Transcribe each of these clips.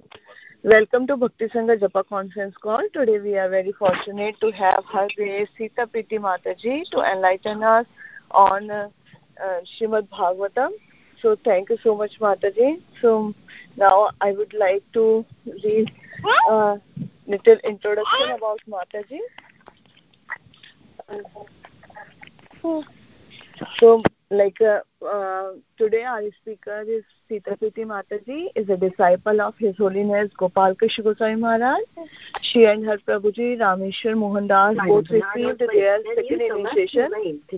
Welcome to Bhakti Sangha Japa conference call. Today we are very fortunate to have Her Grace Sita Priti Mataji to enlighten us on Srimad Bhagavatam. So thank you so much, Mataji. So now I would like to read a little introduction about Mataji. So, today our speaker is Sita Priti Mataji, is a disciple of His Holiness Gopal Krishna Goswami Maharaj. She and her Prabhuji Rameshwar Mohandas both received their second initiation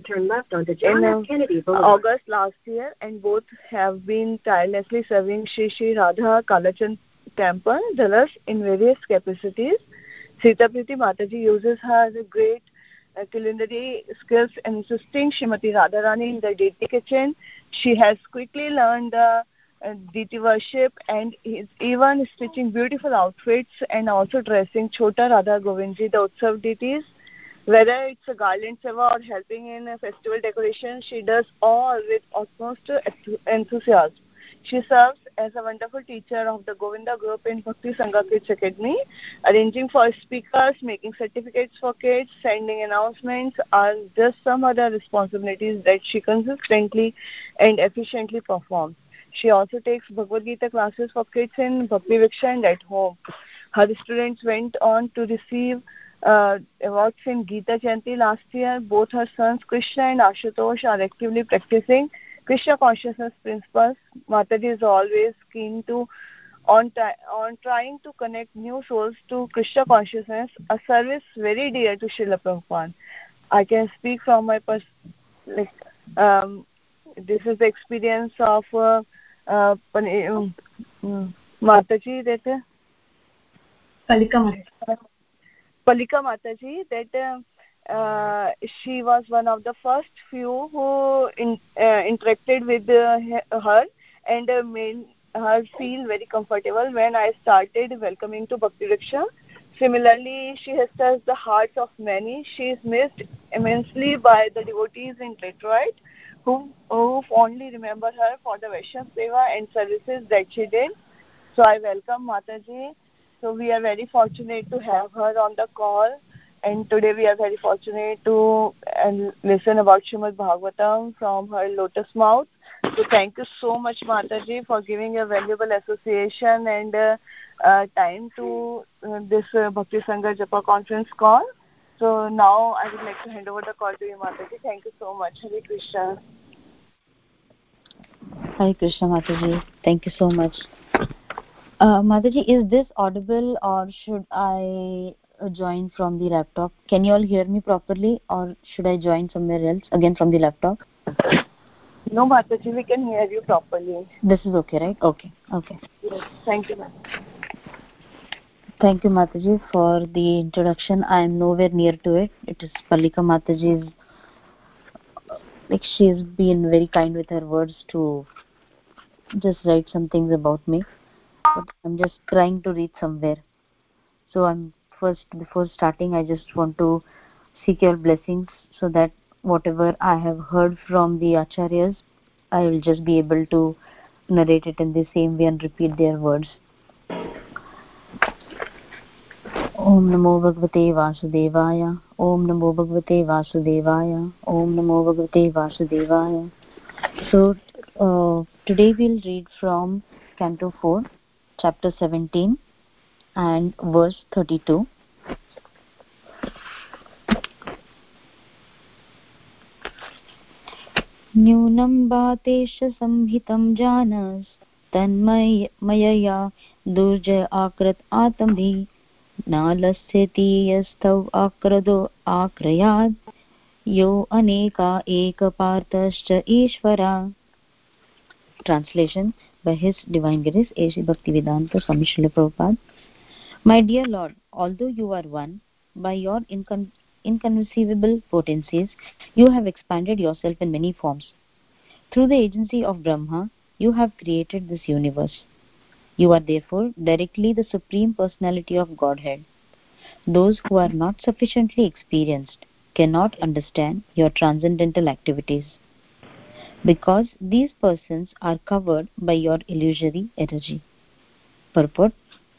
in August last year, and both have been tirelessly serving Shri Shri Radha Kalachand Temple, Dalas, in various capacities. Sita Priti Mataji uses her great culinary skills in assisting Srimati Radharani in the deity kitchen. She has quickly learned the deity worship and is even stitching beautiful outfits and also dressing Chota Radha Govindji, the Utsav deities. Whether it's a garland seva or helping in a festival decoration, she does all with utmost enthusiasm. She serves as a wonderful teacher of the Govinda group in Bhakti Sangha Kids Academy, arranging for speakers, making certificates for kids, sending announcements are just some other responsibilities that she consistently and efficiently performs. She also takes Bhagavad Gita classes for kids in Bhakti Viksha and at home. Her students went on to receive awards in Gita Jayanti last year. Both her sons Krishna and Ashutosh are actively practicing Krishna consciousness principles. Mataji is always keen to on trying to connect new souls to Krishna consciousness, a service very dear to Srila Prabhupada. I can speak from my this is the experience of Mataji, that Palika Mataji, that she was one of the first few who interacted with her and made her feel very comfortable when I started welcoming to Bhakti Riksha. Similarly, she has touched the hearts of many. She is missed immensely by the devotees in Detroit who fondly remember her for the Vaishnav Seva and services that she did. So I welcome Mataji. So we are very fortunate to have her on the call, and today we are very fortunate to listen about Srimad Bhagavatam from her lotus mouth. So thank you so much, Mataji, for giving a valuable association and time to this Bhakti Sangha Japa conference call. So now I would like to hand over the call to you, Mataji. Thank you so much. Hare Krishna. Hare Krishna, Mataji. Thank you so much. Mataji, is this audible or should I join from the laptop? Can you all hear me properly or should I join somewhere else again from the laptop? No, Mataji, we can hear you properly. This is okay, right? Okay. Yes, thank you, Mataji. Thank you, Mataji, for the introduction. I am nowhere near to it. It is Palika Mataji's. She's been very kind with her words to just write some things about me. But I'm just trying to read somewhere. So before starting, I just want to seek your blessings so that whatever I have heard from the Acharyas, I will just be able to narrate it in the same way and repeat their words. Om Namo Bhagavate Vasudevaya. Om Namo Bhagavate Vasudevaya. Om Namo Bhagavate Vasudevaya. So today we'll read from Canto 4, Chapter 17 and verse 32. Nyunam bhatesha samhitam janas tanmaya durjaya akrat atamhi nalasyati yastav akrado akrayad yo aneka ekapartascha ishvara. Translation by His Divine Grace A.C. Bhaktivedanta Swami Srila Prabhupada. My dear Lord, although you are one, by your inconceivable potencies, you have expanded yourself in many forms. Through the agency of Brahma, you have created this universe. You are therefore directly the Supreme Personality of Godhead. Those who are not sufficiently experienced cannot understand your transcendental activities, because these persons are covered by your illusory energy. Purport: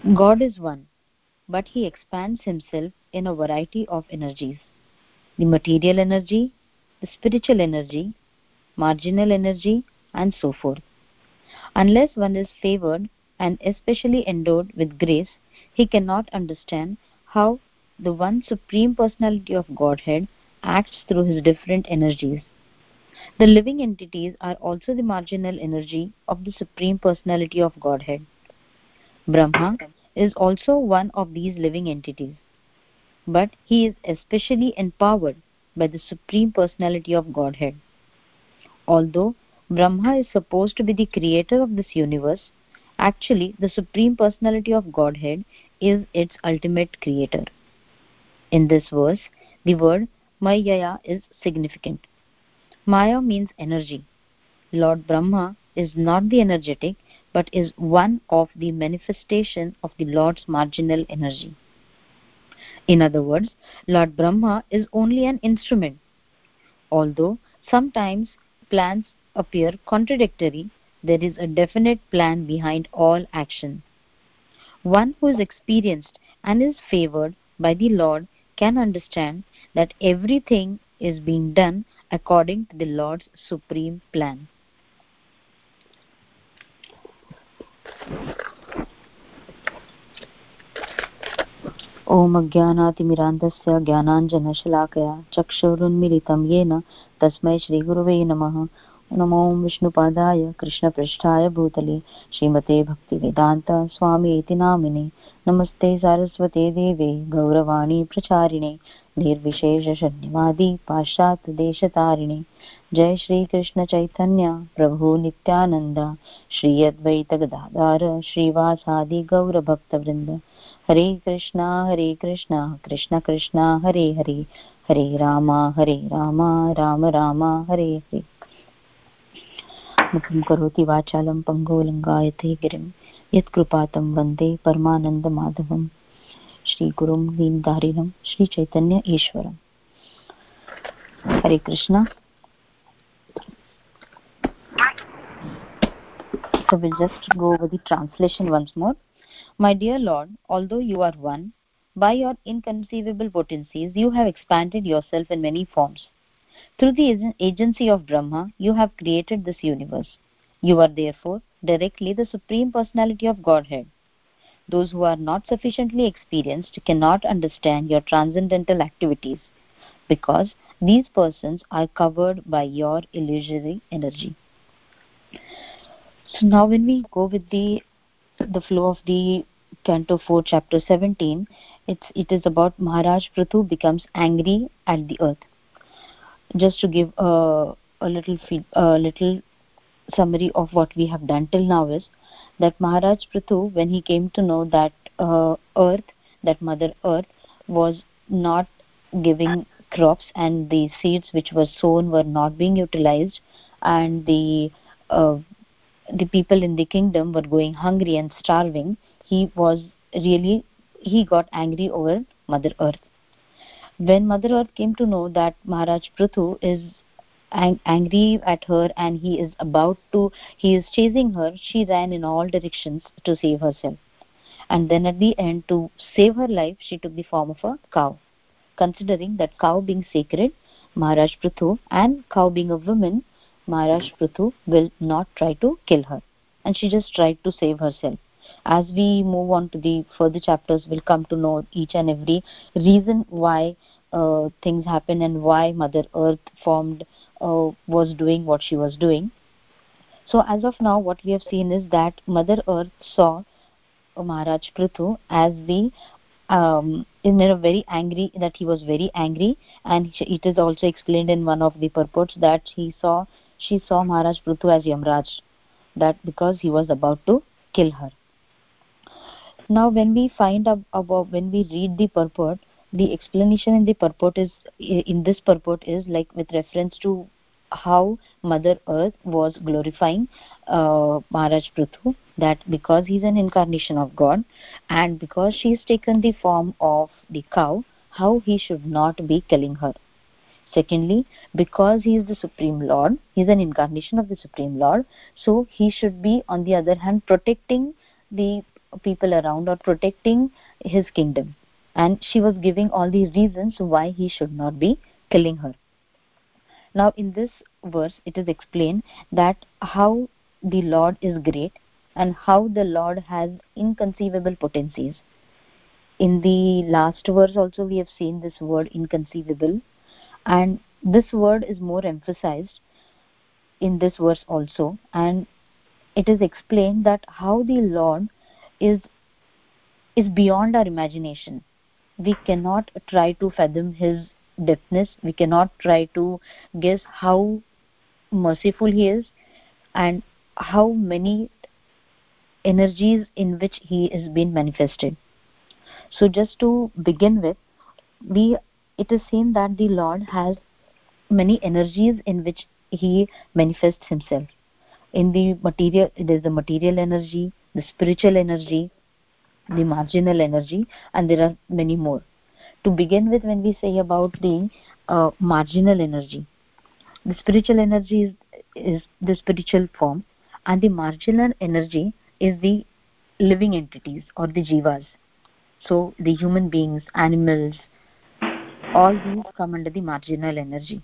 God is one, but he expands himself in a variety of energies: the material energy, the spiritual energy, marginal energy, and so forth. Unless one is favored and especially endowed with grace, he cannot understand how the one Supreme Personality of Godhead acts through his different energies. The living entities are also the marginal energy of the Supreme Personality of Godhead. Brahma is also one of these living entities, but he is especially empowered by the Supreme Personality of Godhead. Although Brahma is supposed to be the creator of this universe, actually the Supreme Personality of Godhead is its ultimate creator. In this verse, the word Maya is significant. Maya means energy. Lord Brahma is not the energetic, but is one of the manifestation of the Lord's marginal energy. In other words, Lord Brahma is only an instrument. Although sometimes plans appear contradictory, there is a definite plan behind all action. One who is experienced and is favored by the Lord can understand that everything is being done according to the Lord's supreme plan. ओम अज्ञानातिमिरान्धस्य ज्ञानाञ्जनशलाकया चक्षुरुन्मीलितं येन तस्मै श्रीगुरवे नमः। नमो विष्णुपादाय कृष्णपृष्ठाय भूतले श्रीमते भक्तिवेदान्त स्वामी इति नामिने। नमस्ते सारस्वते देवे गौरवाणी प्रचारिणे निर्विशेषशून्यवादी पाश्चात्यदेशतारिणे। जय श्री कृष्ण चैतन्य प्रभु नित्यानंद श्री अद्वैत गदाधर श्रीवासादि गौर भक्तवृंद। हरे कृष्णा कृष्ण कृष्णा हरे हरे, हरे राम राम राम हरे हरे। मुखं करोति वाचालं पङ्गुलङ्गायते गिरिं यत्कृपातं वन्दे परमानन्दमाधवं। श्रीगुरुं दीनदारिणं श्रीचैतन्य ईश्वरम्। हरे Krishna. So we'll just go over the translation once more. My dear Lord, although you are one, by your inconceivable potencies you have expanded yourself in many forms. Through the agency of Brahma, you have created this universe. You are therefore directly the Supreme Personality of Godhead. Those who are not sufficiently experienced cannot understand your transcendental activities, because these persons are covered by your illusory energy. So now when we go with the flow of the Canto 4, Chapter 17, it is about Maharaj Prithu becomes angry at the earth. Just to give a little summary of what we have done till now is that Maharaj Prithu, when he came to know that that Mother Earth was not giving crops and the seeds which were sown were not being utilized, and the people in the kingdom were going hungry and starving, he got angry over Mother Earth. When Mother Earth came to know that Maharaj Prithu is angry at her and he is chasing her, she ran in all directions to save herself. And then at the end, to save her life, she took the form of a cow. Considering that cow being sacred, Maharaj Prithu, and cow being a woman, Maharaj Prithu will not try to kill her, and she just tried to save herself. As we move on to the further chapters, we'll come to know each and every reason why things happen and why Mother Earth was doing what she was doing. So as of now, what we have seen is that Mother Earth saw Maharaj Prithu as in a very angry, that he was very angry, and it is also explained in one of the purports that she saw Maharaj Prithu as Yamraj, that because he was about to kill her. Now when we when we read the purport, the explanation in this purport is like with reference to how Mother Earth was glorifying Maharaj Prithu, that because he's an incarnation of God and because she's taken the form of the cow, how he should not be killing her. Secondly, because he is the Supreme Lord, he is an incarnation of the Supreme Lord, so he should be, on the other hand, protecting the people around or protecting his kingdom, and she was giving all these reasons why he should not be killing her. Now in this verse it is explained that how the Lord is great and how the Lord has inconceivable potencies. In the last verse also we have seen this word inconceivable, and this word is more emphasized in this verse also, and it is explained that how the Lord is beyond our imagination. We cannot try to fathom his depthness, we cannot try to guess how merciful he is and how many energies in which he is being manifested. So just to begin with, it is seen that the Lord has many energies in which he manifests himself. In the material, it is the material energy, the spiritual energy, the marginal energy, and there are many more. To begin with, when we say about the marginal energy, the spiritual energy is the spiritual form, and the marginal energy is the living entities or the jivas. So the human beings, animals, all these come under the marginal energy.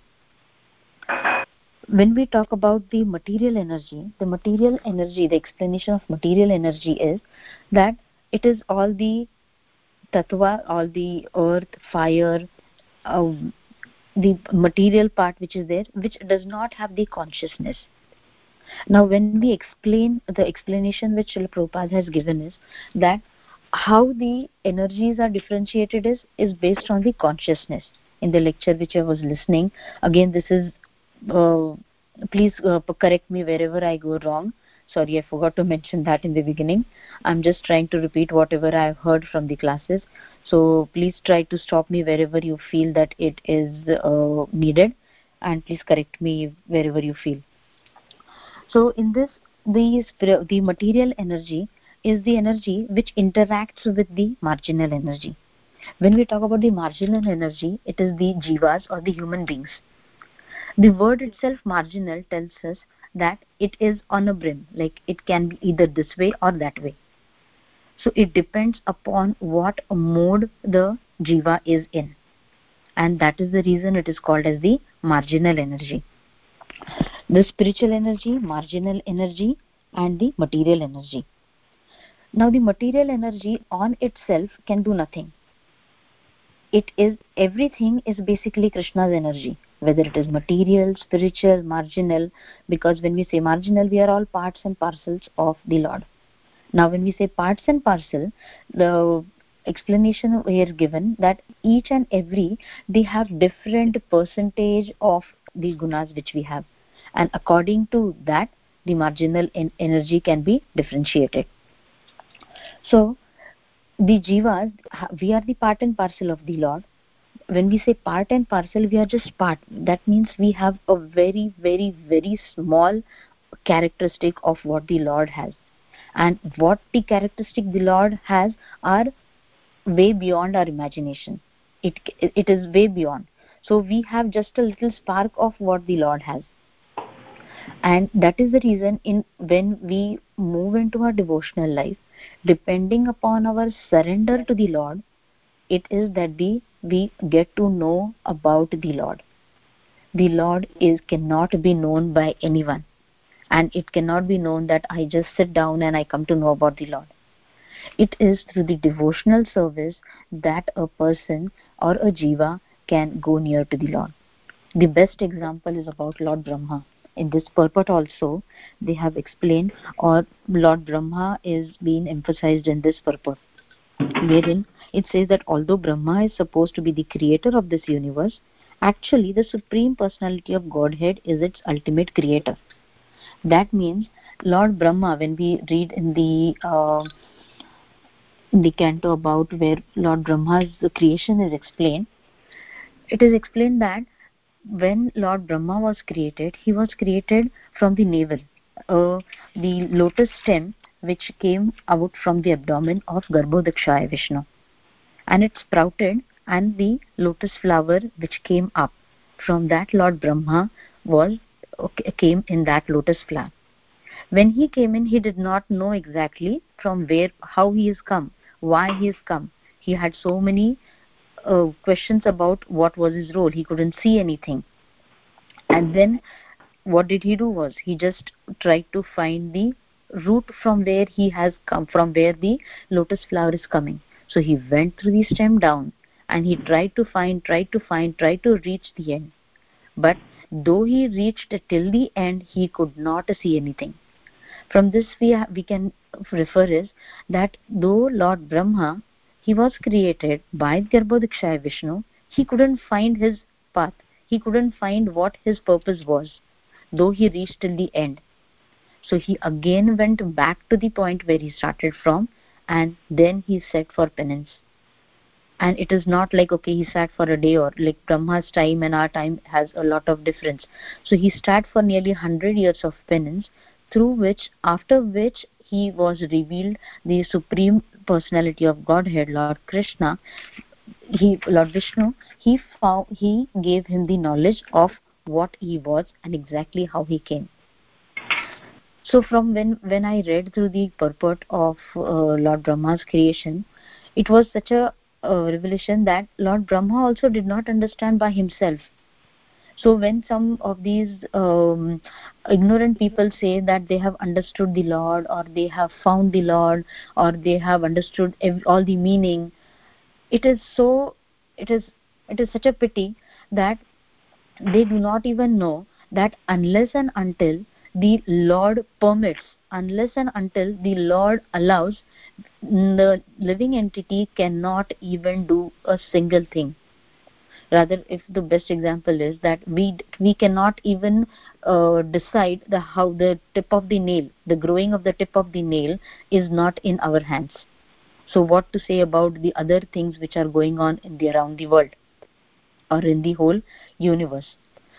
When we talk about the material energy, the explanation of material energy is that it is all the tattva, all the earth, fire, the material part which is there, which does not have the consciousness. Now when we explain, the explanation which Srila Prabhupada has given is that how the energies are differentiated is based on the consciousness. In the lecture which I was listening, again this is please correct me wherever I go wrong. Sorry, I forgot to mention that in the beginning. I'm just trying to repeat whatever I've heard from the classes. So please try to stop me wherever you feel that it is needed, and please correct me wherever you feel. So in this, the material energy is the energy which interacts with the marginal energy. When we talk about the marginal energy, it is the jivas or the human beings. The word itself, marginal, tells us that it is on a brim, like it can be either this way or that way. So it depends upon what mode the jiva is in, and that is the reason it is called as the marginal energy. The spiritual energy, marginal energy, and the material energy. Now the material energy on itself can do nothing. It is, everything is basically Krishna's energy, whether it is material, spiritual, marginal, because when we say marginal, we are all parts and parcels of the Lord. Now when we say parts and parcel, the explanation here given that each and every, they have different percentage of the gunas which we have, and according to that the marginal energy can be differentiated. So the jivas, we are the part and parcel of the Lord. When we say part and parcel, we are just part. That means we have a very, very, very small characteristic of what the Lord has, and what the characteristic the Lord has are way beyond our imagination. It is way beyond. So we have just a little spark of what the Lord has, and that is the reason when we move into our devotional life, depending upon our surrender to the Lord, it is that we get to know about the Lord. The Lord cannot be known by anyone, and it cannot be known that I just sit down and I come to know about the Lord. It is through the devotional service that a person or a jiva can go near to the Lord. The best example is about Lord Brahma. In this purport also, they have explained, or Lord Brahma is being emphasized in this purport, wherein it says that although Brahma is supposed to be the creator of this universe, actually the Supreme Personality of Godhead is its ultimate creator. That means Lord Brahma, when we read in the canto about where Lord Brahma's creation is explained, it is explained that when Lord Brahma was created, he was created from the navel, the lotus stem which came out from the abdomen of Garbhodakshaya Vishnu, and it sprouted, and the lotus flower which came up from that Lord Brahma came in that lotus flower. When he came in, he did not know exactly from where, how he has come, why he has come. He had so many questions about what was his role. He couldn't see anything. And then what did he do was he just tried to find the root from where he has come, from where the lotus flower is coming. So he went through the stem down and he tried to reach the end. But though he reached till the end, he could not see anything. From this we can refer is that though Lord Brahma, he was created by Garbhodakshaya Vishnu, he couldn't find his path. He couldn't find what his purpose was, though he reached till the end. So he again went back to the point where he started from, and then he set for penance. And it is not like, okay, he sat for a day, or like Brahma's time and our time has a lot of difference. So he sat for nearly 100 years of penance, through which, after which he was revealed the Supreme Personality of Godhead, Lord Krishna. Lord Vishnu, he gave him the knowledge of what he was and exactly how he came. So from when I read through the purport of Lord Brahma's creation, it was such a revelation that Lord Brahma also did not understand by himself. So when some of these ignorant people say that they have understood the Lord, or they have found the Lord, or they have understood all the meaning, it is such a pity that they do not even know that unless and until the Lord permits, unless and until the Lord allows, the living entity cannot even do a single thing. Rather, if the best example is that we cannot even decide how the tip of the nail, the growing of the tip of the nail is not in our hands. So what to say about the other things which are going on around the world or in the whole universe?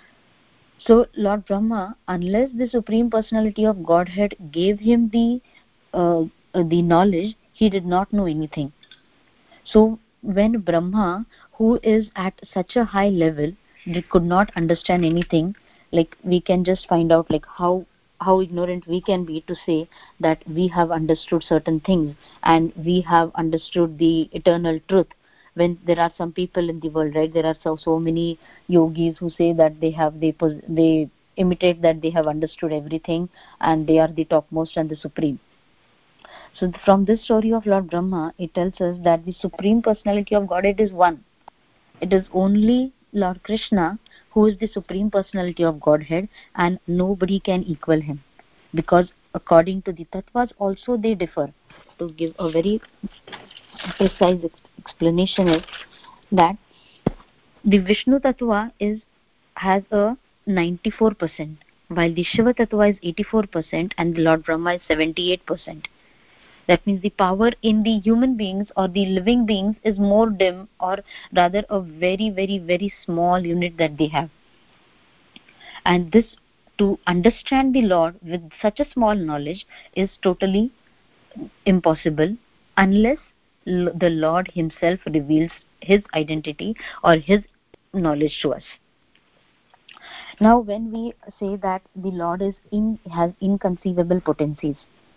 So Lord Brahma, unless the Supreme Personality of Godhead gave him the knowledge, he did not know anything. So when Brahma, who is at such a high level, could not understand anything, like we can just find out like how ignorant we can be to say that we have understood certain things and we have understood the eternal truth, when there are some people in the world, right? There are so many yogis who say that they imitate that they have understood everything and they are the topmost and the supreme. So from this story of Lord Brahma, it tells us that the Supreme Personality of Godhead is one. It is only Lord Krishna who is the Supreme Personality of Godhead, and nobody can equal him, because according to the tattvas also they differ. To give a very precise explanation is that the Vishnu tattva has a 94%, while the Shiva tattva is 84% and the Lord Brahma is 78%. That means the power in the human beings or the living beings is more dim, or rather a very, very, very small unit that they have. And this, to understand the Lord with such a small knowledge, is totally impossible unless the Lord himself reveals his identity or his knowledge to us. Now when we say that the Lord has inconceivable potencies,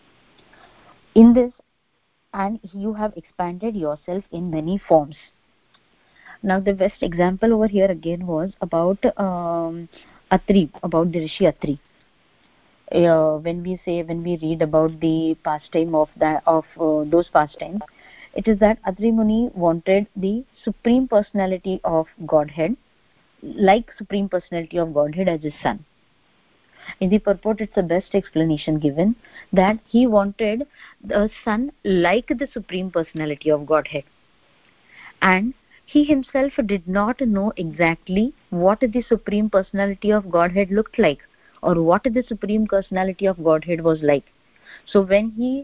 in this, and you have expanded yourself in many forms. Now the best example over here again was about Atri, about the Rishi Atri. When we read about the pastime of those pastimes, it is that Atri Muni wanted the Supreme Personality of Godhead, like Supreme Personality of Godhead, as his son. In the purport, it's the best explanation given that he wanted a son like the Supreme Personality of Godhead, and he himself did not know exactly what the Supreme Personality of Godhead looked like, or what the Supreme Personality of Godhead was like. So when he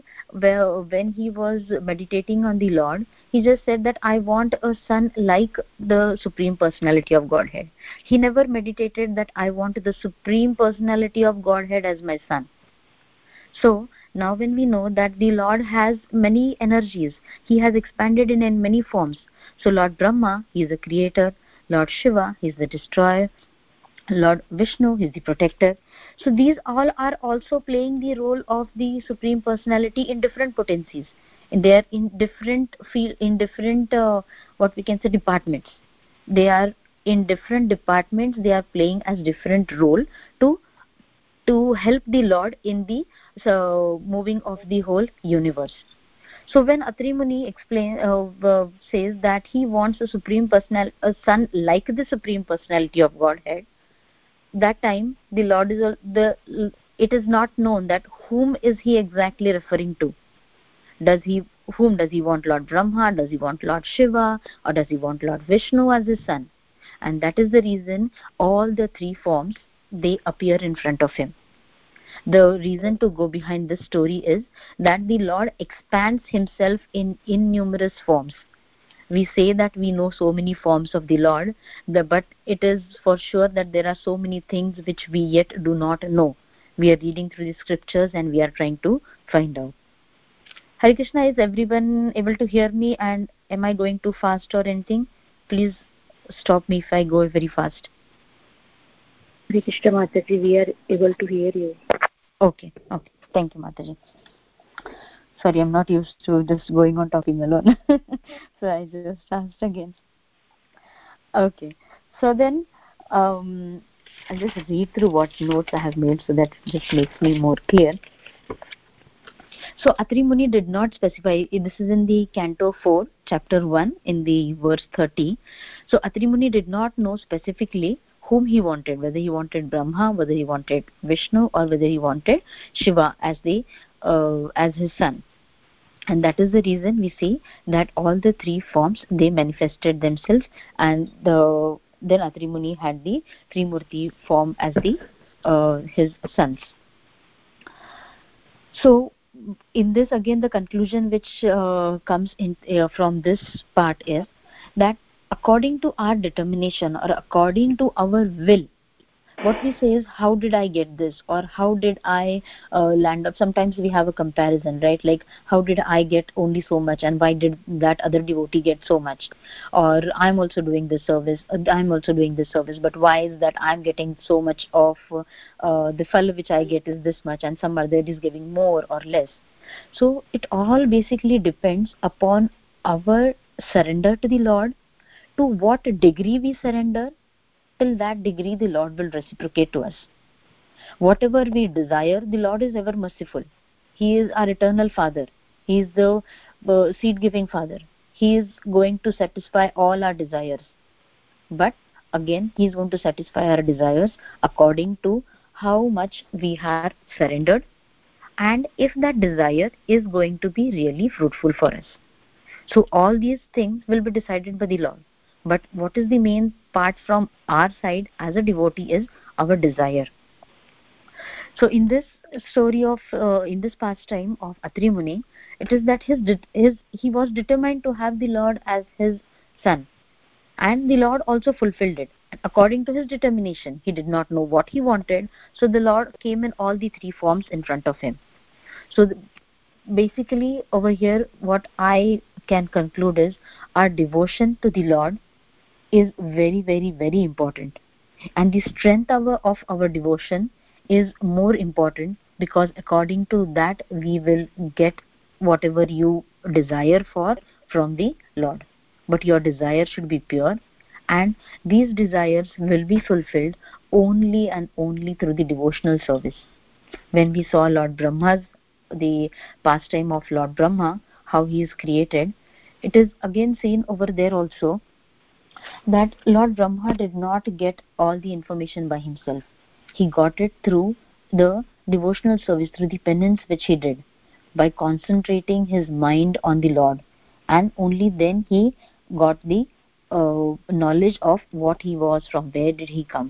was meditating on the Lord, he just said that I want a son like the Supreme Personality of Godhead. He never meditated that I want the Supreme Personality of Godhead as my son. So now when we know that the Lord has many energies, he has expanded in many forms. So Lord Brahma, he is the creator. Lord Shiva, he is the destroyer. Lord Vishnu, he is the protector. So these all are also playing the role of the Supreme Personality in different potencies. And they are in different field, in different what we can say departments. They are in different departments. They are playing as different role to help the Lord in the moving of the whole universe. So when Atri Muni says that he wants a son like the Supreme Personality of Godhead, that time the Lord is it is not known that whom is he exactly referring to. Does he Whom does he want? Lord Brahma? Does he want Lord Shiva? Or does he want Lord Vishnu as his son? And that is the reason all the three forms, they appear in front of him. The reason to go behind this story is that the Lord expands himself in numerous forms. We say that we know so many forms of the Lord, but it is for sure that there are so many things which we yet do not know. We are reading through the scriptures and we are trying to find out. Hare Krishna, is everyone able to hear me, and am I going too fast or anything? Please stop me if I go very fast. Hare Krishna Mataji, we are able to hear you. Okay. Thank you, Mataji. Sorry, I'm not used to just going on talking alone. So I just asked again. Okay. So then, I'll just read through what notes I have made so that it just makes me more clear. So Atri Muni did not specify, this is in the Canto 4, Chapter 1, in the verse 30. So Atri Muni did not know specifically whom he wanted, whether he wanted Brahma, whether he wanted Vishnu, or whether he wanted Shiva as his son. And that is the reason we see that all the three forms, they manifested themselves, and then Atri Muni had the Trimurti form as his sons. So in this, again, the conclusion which comes in from this part is that according to our determination or according to our will, what we say is, how did I get this, or how did I land up? Sometimes we have a comparison, right? Like, how did I get only so much, and why did that other devotee get so much? Or I'm also doing this service, but why is that I'm getting so much of the phal which I get is this much, and some other is giving more or less? So it all basically depends upon our surrender to the Lord. To what degree we surrender, till that degree the Lord will reciprocate to us. Whatever we desire, the Lord is ever merciful. He is our eternal Father. He is the seed-giving Father. He is going to satisfy all our desires. But again, He is going to satisfy our desires according to how much we have surrendered, and if that desire is going to be really fruitful for us. So all these things will be decided by the Lord. But what is the main part from our side as a devotee is our desire. So in this story of in this pastime of Atri Muni, it is that he was determined to have the Lord as his son, and the Lord also fulfilled it according to his determination. He did not know what he wanted, so the Lord came in all the three forms in front of him. So basically over here, what I can conclude is our devotion to the Lord is very, very, very important, and the strength of our devotion is more important, because according to that we will get whatever you desire for from the Lord. But your desire should be pure, and these desires will be fulfilled only and only through the devotional service. When we saw the pastime of Lord Brahma, how he is created, it is again seen over there also that Lord Brahma did not get all the information by himself. He got it through the devotional service, through the penance which he did, by concentrating his mind on the Lord, and only then he got the knowledge of what he was, from where did he come.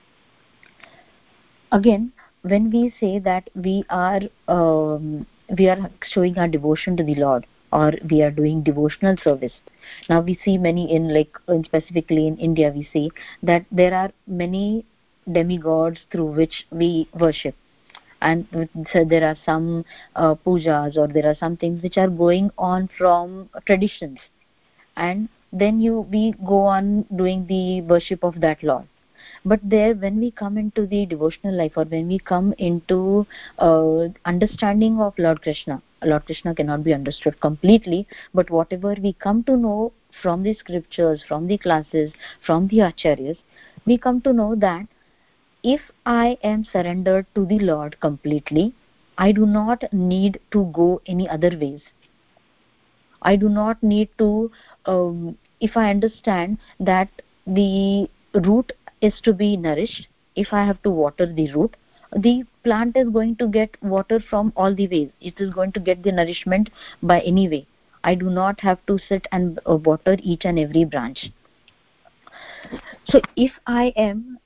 Again, when we say that we are showing our devotion to the Lord, or we are doing devotional service, now we see many specifically in India, we see that there are many demigods through which we worship, and so there are some pujas, or there are some things which are going on from traditions, and then we go on doing the worship of that Lord. But there, when we come into the devotional life, or when we come into understanding of Lord Krishna cannot be understood completely, but whatever we come to know from the scriptures, from the classes, from the acharyas, we come to know that if I am surrendered to the Lord completely, I do not need to go any other ways. I do not need to, if I understand that the root is to be nourished, if I have to water the root, the plant is going to get water from all the ways. It is going to get the nourishment by any way. I do not have to sit and water each and every branch. So if I am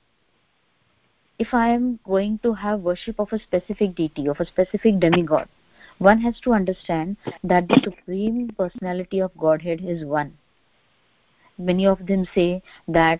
going to have worship of a specific deity, of a specific demigod, one has to understand that the Supreme Personality of Godhead is one. Many of them say that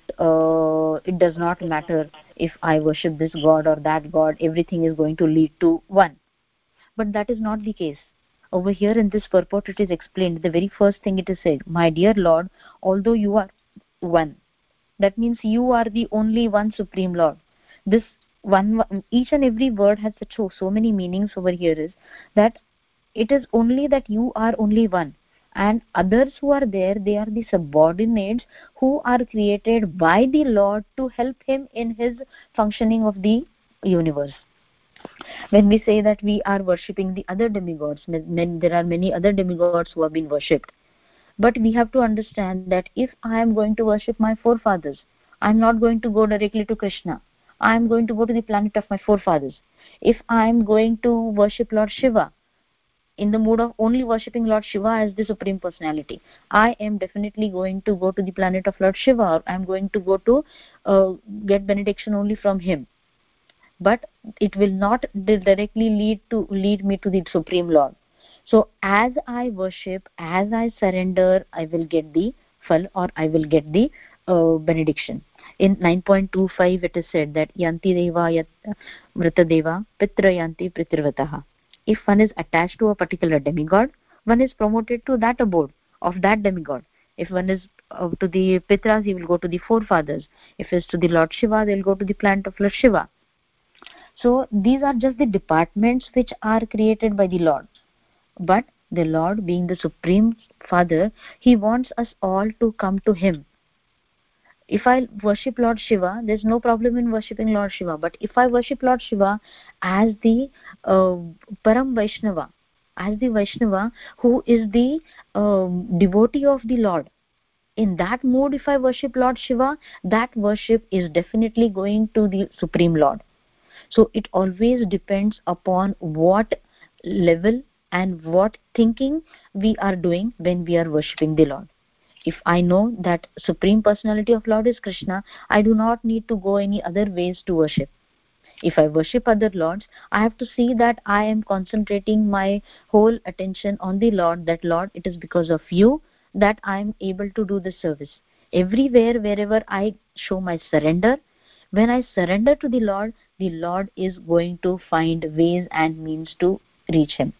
it does not matter if I worship this god or that god, everything is going to lead to one. But that is not the case. Over here in this purport it is explained, the very first thing it is said, my dear Lord, although you are one, that means you are the only one Supreme Lord. This one, each and every word has so many meanings over here, is that it is only that you are only one, and others who are there, they are the subordinates who are created by the Lord to help him in his functioning of the universe. When we say that we are worshipping the other demigods, there are many other demigods who have been worshipped, but we have to understand that if I am going to worship my forefathers, I am not going to go directly to Krishna. I am going to go to the planet of my forefathers. If I am going to worship Lord Shiva, in the mood of only worshipping Lord Shiva as the Supreme Personality, I am definitely going to go to the planet of Lord Shiva, or I am going to go to get benediction only from him. But it will not directly lead me to the Supreme Lord. So as I worship, as I surrender, I will get the phal, or I will get the benediction. In 9.25 it is said that yanti deva vrata deva pitra yanti pritirvataha. If one is attached to a particular demigod, one is promoted to that abode of that demigod. If one is to the pitras, he will go to the forefathers. If it is to the Lord Shiva, they will go to the planet of Lord Shiva. So these are just the departments which are created by the Lord. But the Lord, being the Supreme Father, he wants us all to come to him. If I worship Lord Shiva, there's no problem in worshipping Lord Shiva. But if I worship Lord Shiva as the Param Vaishnava, as the Vaishnava who is the devotee of the Lord, in that mood, if I worship Lord Shiva, that worship is definitely going to the Supreme Lord. So it always depends upon what level and what thinking we are doing when we are worshipping the Lord. If I know that Supreme Personality of Lord is Krishna, I do not need to go any other ways to worship. If I worship other lords, I have to see that I am concentrating my whole attention on the Lord, that Lord, it is because of you that I am able to do this service. Everywhere, wherever I show my surrender, when I surrender to the Lord is going to find ways and means to reach him.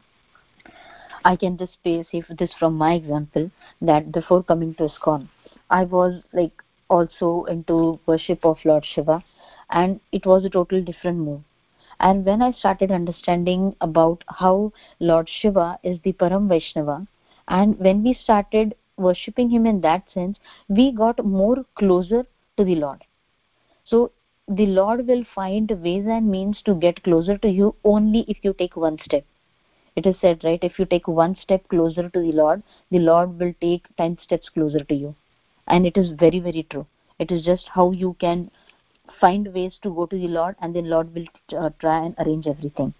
I can just say this from my example, that before coming to ISKCON, I was also into worship of Lord Shiva, and it was a total different mood. And when I started understanding about how Lord Shiva is the Param Vaishnava, and when we started worshipping him in that sense, we got more closer to the Lord. So the Lord will find ways and means to get closer to you only if you take one step. It is said, right, if you take one step closer to the Lord will take 10 steps closer to you. And it is very, very true. It is just how you can find ways to go to the Lord, and then Lord will try and arrange everything.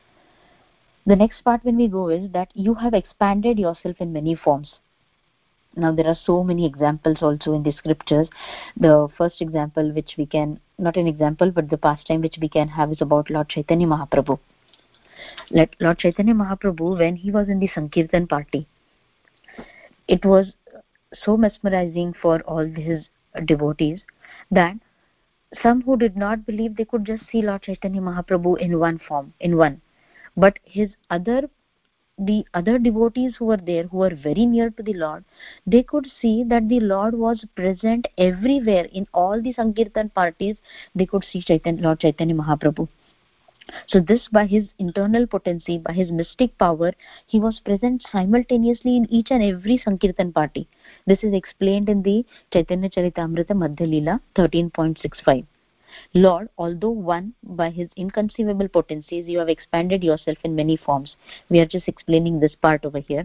The next part when we go is that you have expanded yourself in many forms. Now there are so many examples also in the scriptures. The first example which we can, not an example, but the pastime which we can have is about Lord Chaitanya Mahaprabhu. Lord Chaitanya Mahaprabhu, when he was in the Sankirtan party, it was so mesmerizing for all his devotees that some who did not believe, they could just see Lord Chaitanya Mahaprabhu in one form, but his other the other devotees who were there, who were very near to the Lord, they could see that the Lord was present everywhere. In all the Sankirtan parties, they could see Lord Chaitanya Mahaprabhu. So this, by his internal potency, by his mystic power, he was present simultaneously in each and every Sankirtan party. This is explained in the Chaitanya Charitamrita Madhya Leela 13.65. Lord, although one, by his inconceivable potencies, you have expanded yourself in many forms. We are just explaining this part over here.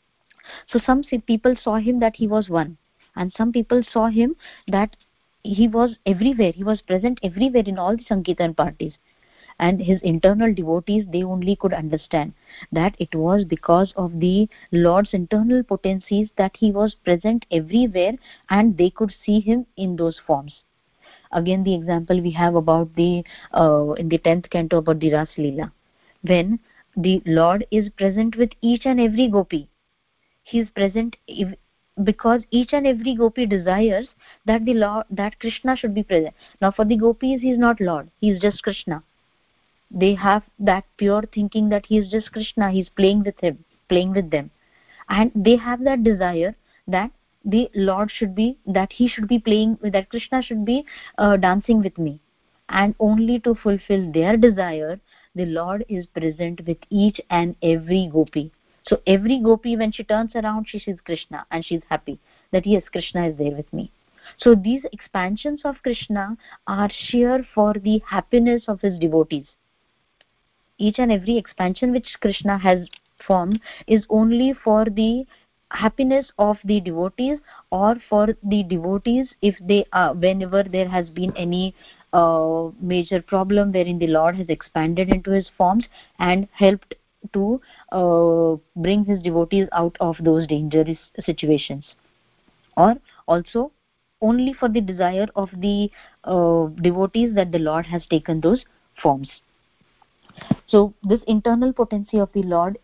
So some people saw him that he was one, and some people saw him that he was everywhere. He was present everywhere in all the Sankirtan parties. And his internal devotees, they only could understand that it was because of the Lord's internal potencies that he was present everywhere, and they could see him in those forms. Again, the example we have about the in the 10th canto about the Ras Leela, when the Lord is present with each and every gopi. He is present because each and every gopi desires that the Lord, that Krishna should be present. Now for the gopis, he is not Lord, he is just Krishna. They have that pure thinking that he is just Krishna, he is playing with him, playing with them, and they have that desire that the Lord should be, that he should be playing, that Krishna should be dancing with me. And only to fulfill their desire, the Lord is present with each and every gopi. So every gopi, when she turns around, she sees Krishna and she is happy that yes, Krishna is there with me. So these expansions of Krishna are sheer for the happiness of his devotees. Each and every expansion which Krishna has formed is only for the happiness of the devotees, or for the devotees if they are, whenever there has been any major problem wherein the Lord has expanded into his forms and helped to bring his devotees out of those dangerous situations, or also only for the desire of the devotees that the Lord has taken those forms. So this internal potency of the Lord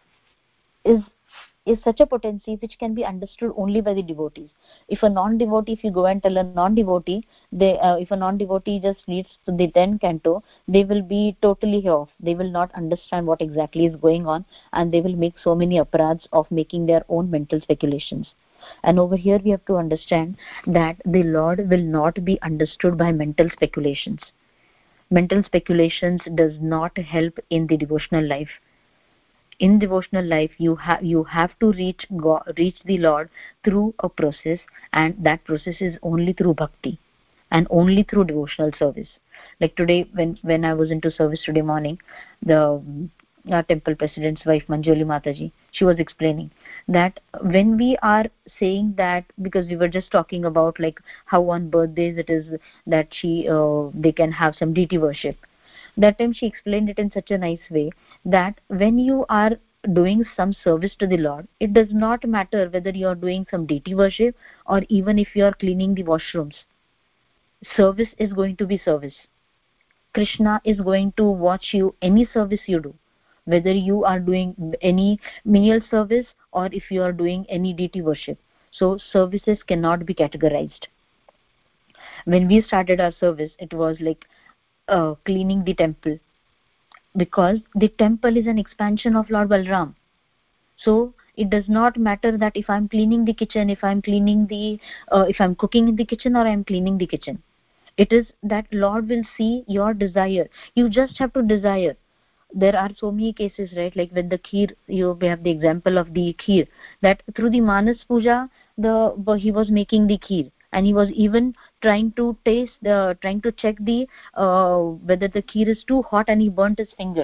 is such a potency which can be understood only by the devotees. If a non-devotee, if you go and tell a non-devotee, if a non-devotee just reads to the 10th canto, they will be totally off. They will not understand what exactly is going on, and they will make so many aparads of making their own mental speculations. And over here we have to understand that the Lord will not be understood by mental speculations. Mental speculations does not help in the devotional life. In devotional life, you have to reach the Lord through a process, and that process is only through bhakti and only through devotional service. Like today, when I was into service today morning, the temple president's wife Manjoli Mataji, she was explaining that when we are saying that, because we were just talking about like how on birthdays it is that they can have some deity worship. That time she explained it in such a nice way that when you are doing some service to the Lord, it does not matter whether you are doing some deity worship or even if you are cleaning the washrooms. Service is going to be service. Krishna is going to watch you any service you do, whether you are doing any menial service or if you are doing any deity worship. So services cannot be categorized. When we started our service, it was like cleaning the temple, because the temple is an expansion of Lord Balram. So it does not matter that if I'm cleaning the kitchen, if I'm cleaning if I'm cooking in the kitchen or I'm cleaning the kitchen. It is that Lord will see your desire. You just have to desire. There are so many cases, right? Like when the kheer, we have the example of the kheer, that through the Manas Puja, he was making the kheer, and he was even trying to check the whether the kheer is too hot, and he burnt his finger.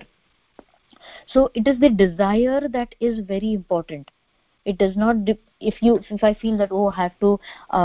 So it is the desire that is very important. It does not if I feel that I have to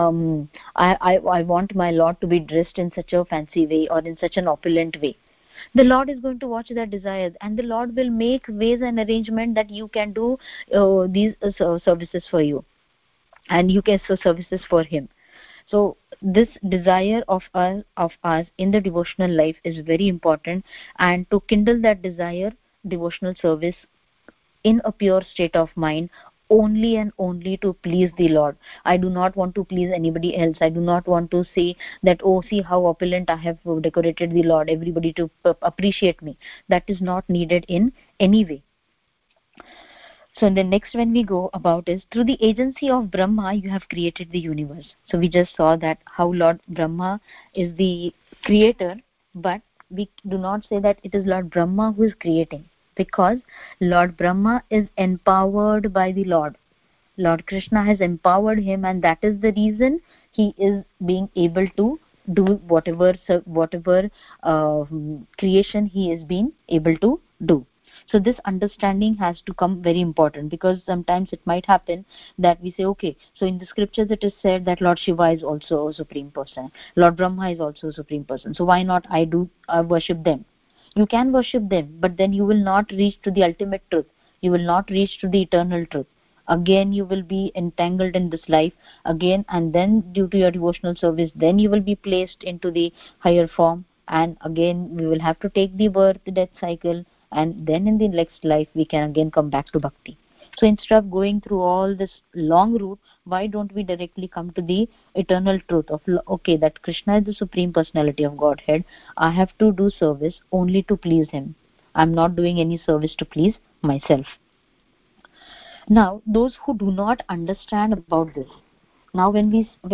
I want my Lord to be dressed in such a fancy way or in such an opulent way, the Lord is going to watch that desire, and the Lord will make ways and arrangement that you can do these services for you, and you can do services for him. So this desire of us in the devotional life is very important, and to kindle that desire, devotional service in a pure state of mind, only and only to please the Lord. I do not want to please anybody else. I do not want to say that, oh, see how opulent I have decorated the Lord, everybody to appreciate me. That is not needed in any way. So the next when we go about is through the agency of Brahma you have created the universe. So we just saw that how Lord Brahma is the creator, but we do not say that it is Lord Brahma who is creating, because Lord Brahma is empowered by the Lord Krishna has empowered him, and that is the reason he is being able to do whatever creation he is being able to do. So this understanding has to come very important, because sometimes it might happen that we say, okay, so in the scriptures it is said that Lord Shiva is also a supreme person, Lord Brahma is also a supreme person, so why not I worship them? You can worship them, but then you will not reach to the ultimate truth, you will not reach to the eternal truth. Again you will be entangled in this life again, and then due to your devotional service then you will be placed into the higher form, and again we will have to take the birth death cycle, and then in the next life we can again come back to bhakti. So instead of going through all this long route, why don't we directly come to the eternal truth of, okay, that Krishna is the supreme personality of Godhead, I have to do service only to please him, I'm not doing any service to please myself. Now those who do not understand about this, now when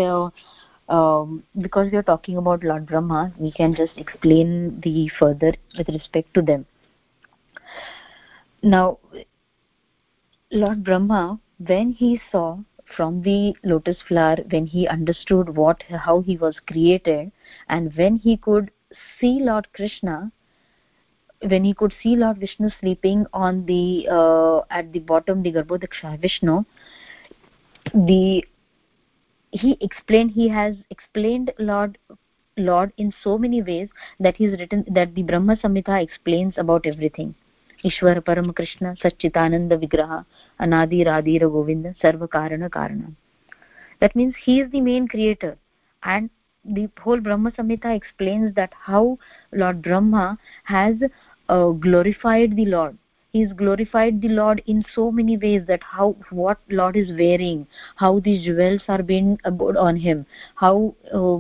because we are talking about Lord Brahma, we can just explain the further with respect to them. Now Lord Brahma, when he saw from the lotus flower, when he understood how he was created, and when he could see Lord Krishna, when he could see Lord Vishnu sleeping on the at the bottom, the Garbhodaksha Vishnu, he has explained Lord in so many ways that he's written that the Brahma Samhita explains about everything. Ishvara Param Krishna Satchitananda Vigraha Anadi Radhira Govinda Sarva Karana Karana. That means he is the main creator, and the whole Brahma Samhita explains that how Lord Brahma has glorified the Lord. He has glorified the Lord in so many ways, that what Lord is wearing, how these jewels are being abode on him, how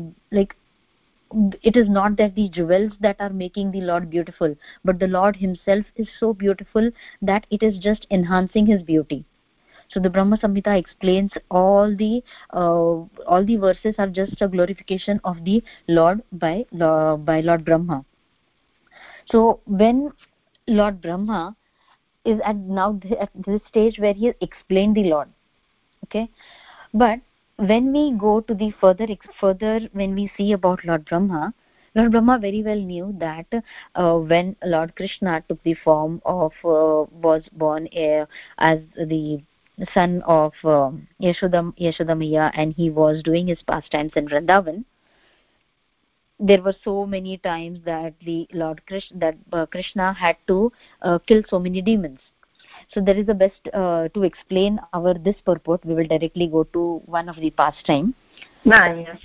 it is not that the jewels that are making the Lord beautiful, but the Lord himself is so beautiful that it is just enhancing his beauty. So the Brahma Samhita explains all the verses are just a glorification of the Lord by Lord Brahma. So when Lord Brahma is at this stage where he has explained the Lord, okay, but when we go to the further when we see about Lord Brahma very well knew that when Lord Krishna took the form of was born as the son of Yashoda Maya, and he was doing his pastimes in Vrindavan, there were so many times that Krishna had to kill so many demons. So there is the best to explain this purport. We will directly go to one of the pastime. Yes.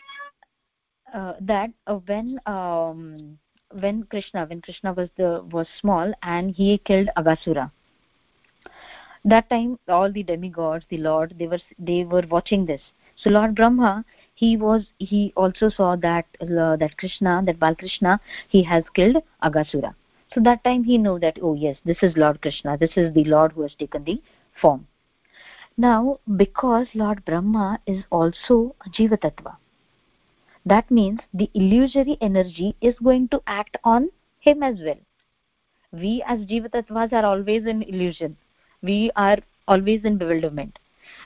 That when Krishna was small and he killed Aghasura. That time all the demigods, the Lord, they were watching this. So Lord Brahma, he also saw that Krishna, that Balkrishna, he has killed Aghasura. So that time he knew that, oh yes, this is Lord Krishna, this is the Lord who has taken the form. Now because Lord Brahma is also a Jiva Tattva, that means the illusory energy is going to act on him as well. We as Jiva Tattvas are always in illusion, we are always in bewilderment.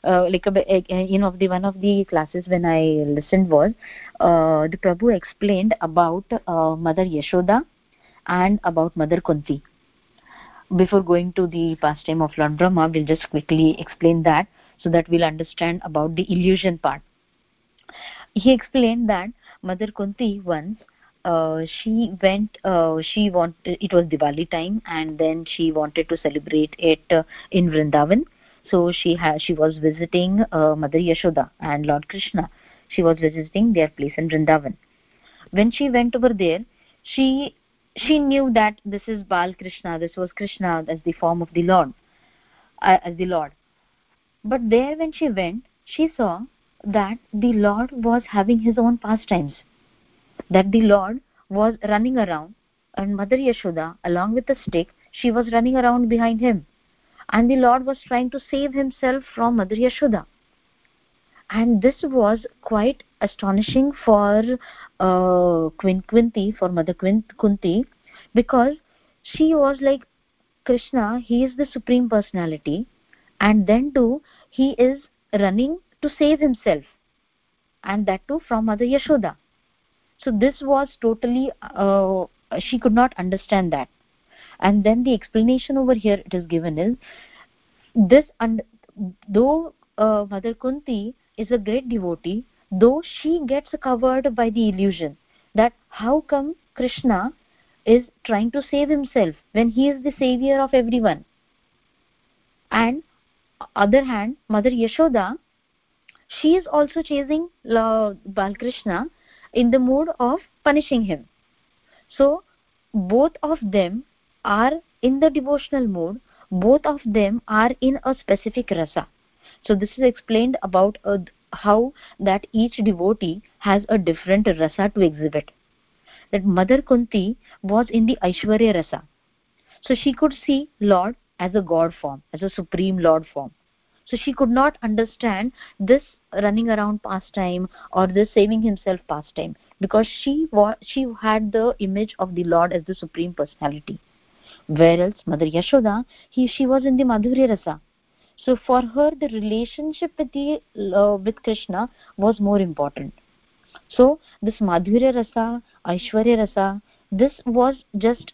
One of the classes when I listened was the Prabhu explained about Mother Yashoda and about Mother Kunti. Before going to the pastime of Lord Brahma, we'll just quickly explain that so that we'll understand about the illusion part. He explained that Mother Kunti once she wanted, it was Diwali time, and then she wanted to celebrate it in Vrindavan. So she was visiting Mother Yashoda and Lord Krishna. She was visiting their place in Vrindavan. When she went over there, she knew that this is Bal Krishna, this was Krishna as the form of the Lord, But there when she went, she saw that the Lord was having his own pastimes, that the Lord was running around, and Mother Yashoda, along with the stick, she was running around behind him. and the Lord was trying to save himself from Mother Yashoda. And this was quite astonishing for Kunti, for Mother Kunti, because she was like, Krishna, he is the Supreme Personality, and then too he is running to save himself, and that too from Mother Yashoda. So this was totally, she could not understand that. And then the explanation over here it is given is this, though Mother Kunti is a great devotee, though she gets covered by the illusion that how come Krishna is trying to save himself when he is the savior of everyone. And other hand, Mother Yashoda, she is also chasing Balkrishna in the mood of punishing him. So both of them are in the devotional mood, both of them are in a specific rasa. So this is explained about how that each devotee has a different rasa to exhibit. That Mother Kunti was in the Aishwarya rasa, so she could see Lord as a god form, as a supreme Lord form. So she could not understand this running around pastime or this saving himself pastime, because she had the image of the Lord as the supreme personality. Whereas Mother Yashoda, she was in the Madhurya rasa. So for her, the relationship with Krishna was more important. So this Madhurya rasa, Aishwarya rasa, this was just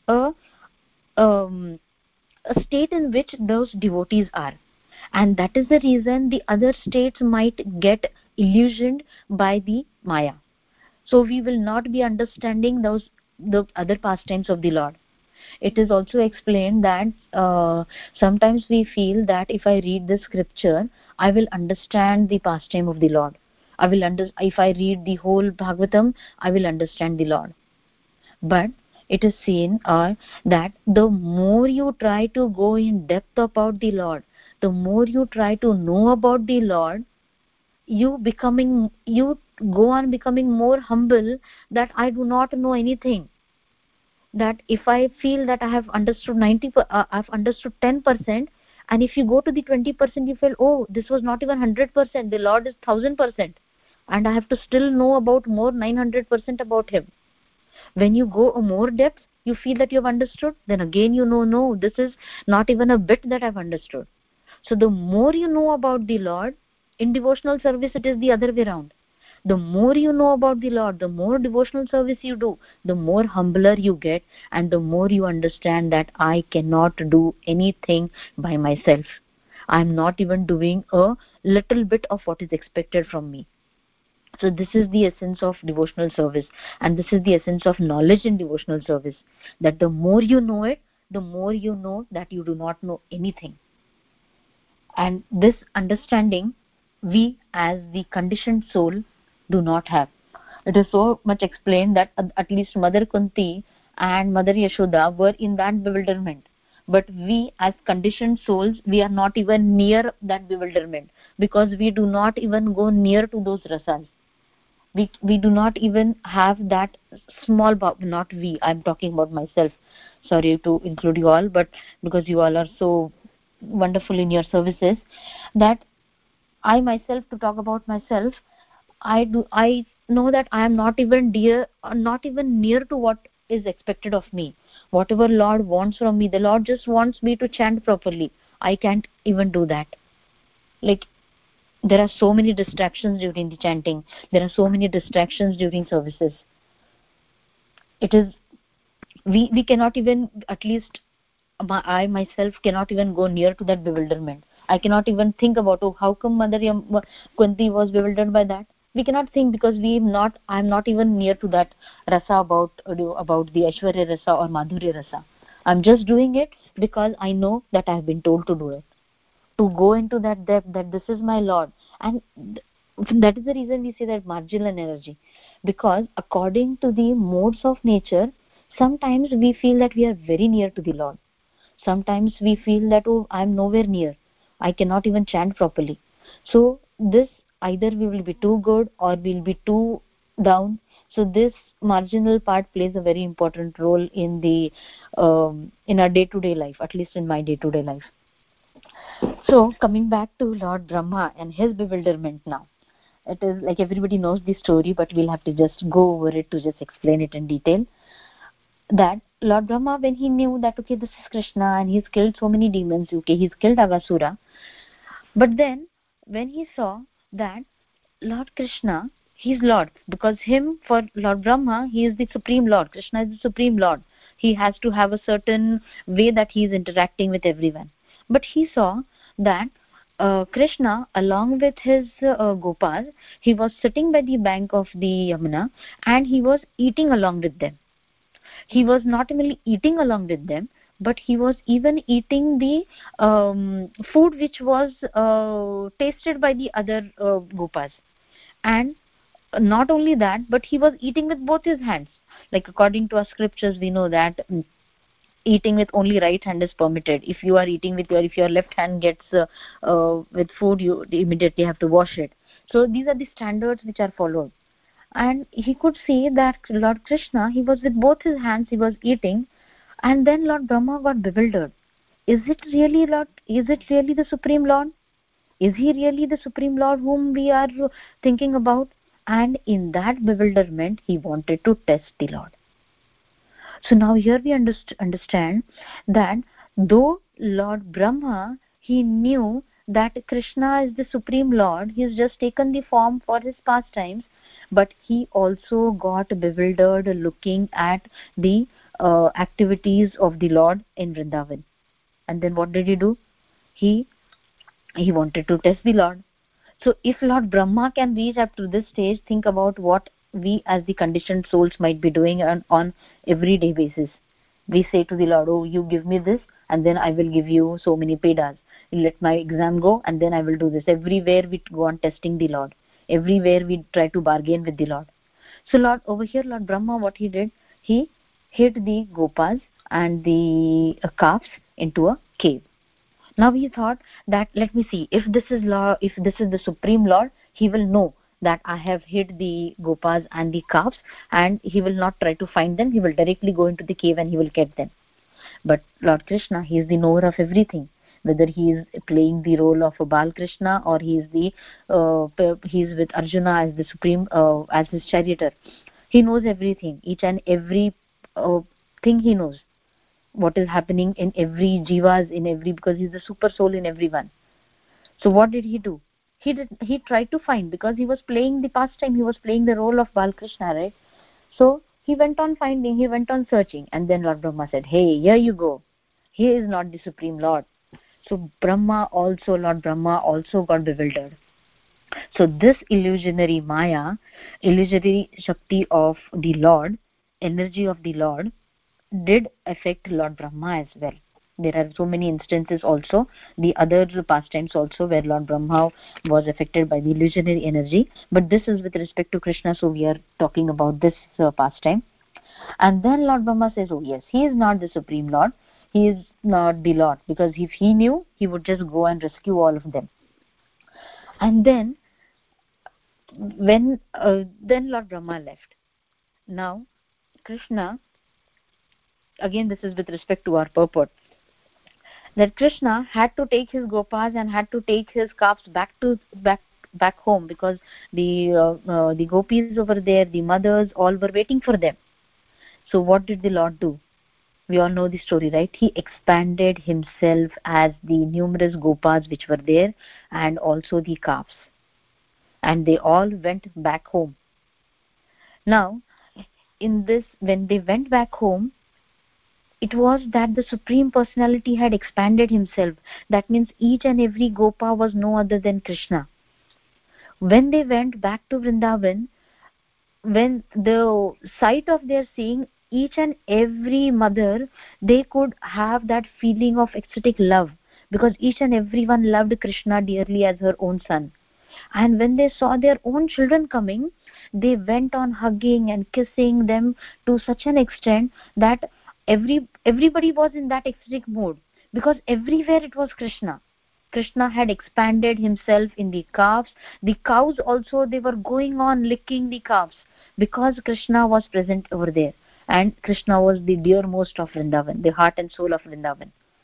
um, a state in which those devotees are, and that is the reason the other states might get illusioned by the Maya. So we will not be understanding the other pastimes of the Lord. It is also explained that sometimes we feel that if I read the scripture, I will understand the pastime of the Lord. If I read the whole Bhagavatam, I will understand the Lord. But it is seen that the more you try to go in depth about the Lord, the more you try to know about the Lord, you go on becoming more humble, that I do not know anything. That if I feel that I have understood I've understood 10%, and if you go to the 20%, you feel, oh, this was not even 100%, the Lord is 1000%, and I have to still know about more 900% about him. When you go a more depth, you feel that you have understood, then again you know, no, this is not even a bit that I've understood. So the more you know about the Lord, in devotional service it is the other way around. The more you know about the Lord, the more devotional service you do, the more humbler you get, and the more you understand that I cannot do anything by myself. I'm not even doing a little bit of what is expected from me. So this is the essence of devotional service, and this is the essence of knowledge in devotional service, that the more you know it, the more you know that you do not know anything. And this understanding we as the conditioned soul do not have. It is so much explained that at least Mother Kunti and Mother Yashoda were in that bewilderment, but we as conditioned souls, we are not even near that bewilderment, because we do not even go near to those rasas. We do not even have that small not we, I'm talking about myself, sorry to include you all, but because you all are so wonderful in your services, that I myself, to talk about myself, I know that I am not even near to what is expected of me. Whatever Lord wants from me, the Lord just wants me to chant properly. I can't even do that. Like, there are so many distractions during the chanting, there are so many distractions during services. It is, we cannot even, at least I myself cannot even go near to that bewilderment. I cannot even think about, oh, how come Mother Kunti was bewildered by that. We cannot think, because I'm not even near to that rasa about the Aishwarya rasa or Madhurya rasa. I'm just doing it because I know that I have been told to do it, to go into that depth, that this is my Lord. And that is the reason we say that marginal energy, because according to the modes of nature, sometimes we feel that we are very near to the Lord, sometimes we feel that, oh, I'm nowhere near, I cannot even chant properly. So this, either we will be too good or we'll be too down. So this marginal part plays a very important role in our day-to-day life, at least in my day-to-day life. So coming back to Lord Brahma and his bewilderment now. It is like everybody knows the story, but we'll have to just go over it to just explain it in detail. That Lord Brahma, when he knew that, okay, this is Krishna and he's killed so many demons, okay, he's killed Aghasura. But then when he saw that Lord Krishna, he's Lord, because for Lord Brahma, he is the Supreme Lord. Krishna is the Supreme Lord. He has to have a certain way that he is interacting with everyone. But he saw that Krishna, along with his Gopal, he was sitting by the bank of the Yamuna and he was eating along with them. He was not only eating along with them, but he was even eating the food which was tasted by the other Gopas. And not only that, but he was eating with both his hands. Like according to our scriptures, we know that eating with only right hand is permitted. If you are eating with if your left hand gets with food, you immediately have to wash it. So these are the standards which are followed. And he could see that Lord Krishna, he was with both his hands, he was eating, and then Lord Brahma got bewildered. Is it really the Supreme Lord? Is he really the Supreme Lord whom we are thinking about? And in that bewilderment, he wanted to test the Lord. So now here we understand that though Lord Brahma, he knew that Krishna is the Supreme Lord, he has just taken the form for his pastimes, but he also got bewildered looking at the activities of the Lord in Vrindavan. And then what did he do? He wanted to test the Lord. So if Lord Brahma can reach up to this stage, think about what we as the conditioned souls might be doing on everyday basis. We say to the Lord, oh, you give me this and then I will give you so many pedas. Let my exam go and then I will do this. Everywhere we go on testing the Lord. Everywhere we try to bargain with the Lord. So over here, Lord Brahma, what he did, he hid the Gopas and the calves into a cave. Now he thought that, let me see, if this is the Supreme Lord, he will know that I have hid the Gopas and the calves, and he will not try to find them. He will directly go into the cave and he will get them. But Lord Krishna, he is the knower of everything. Whether he is playing the role of a Bal Krishna or he is with Arjuna as the Supreme, as his charioteer. He knows everything, each and every thing he knows. What is happening in every jivas, because he's the super soul in everyone. So what did he do? He tried to find, because he was playing the pastime, he was playing the role of Balkrishna, right? So he went on finding, he went on searching, and then Lord Brahma said, hey, here you go. He is not the Supreme Lord. So Lord Brahma also got bewildered. So this illusionary Maya, illusory Shakti of the Lord, energy of the Lord, did affect Lord Brahma as well. There are so many instances also, the other pastimes also, where Lord Brahma was affected by the illusionary energy. But this is with respect to Krishna, so we are talking about this pastime. And then Lord Brahma says, oh yes, he is not the Supreme Lord. He is not the Lord, because if he knew, he would just go and rescue all of them. And then when then Lord Brahma left. Now Krishna, again this is with respect to our purport, that Krishna had to take his Gopas and had to take his calves back home, because the gopis over there, the mothers, all were waiting for them. So what did the Lord do? We all know the story, right? He expanded himself as the numerous Gopas which were there and also the calves, and they all went back home. Now in this, when they went back home, it was that the Supreme Personality had expanded himself. That means each and every Gopa was no other than Krishna. When they went back to Vrindavan, when the sight of their seeing each and every mother, they could have that feeling of ecstatic love, because each and everyone loved Krishna dearly as her own son. And when they saw their own children coming, they went on hugging and kissing them to such an extent that everybody was in that ecstatic mood, because everywhere it was Krishna. Krishna had expanded himself in the calves. The cows also, they were going on licking the calves, because Krishna was present over there, and Krishna was the dearmost of Vrindavan, the heart and soul of Vrindavan.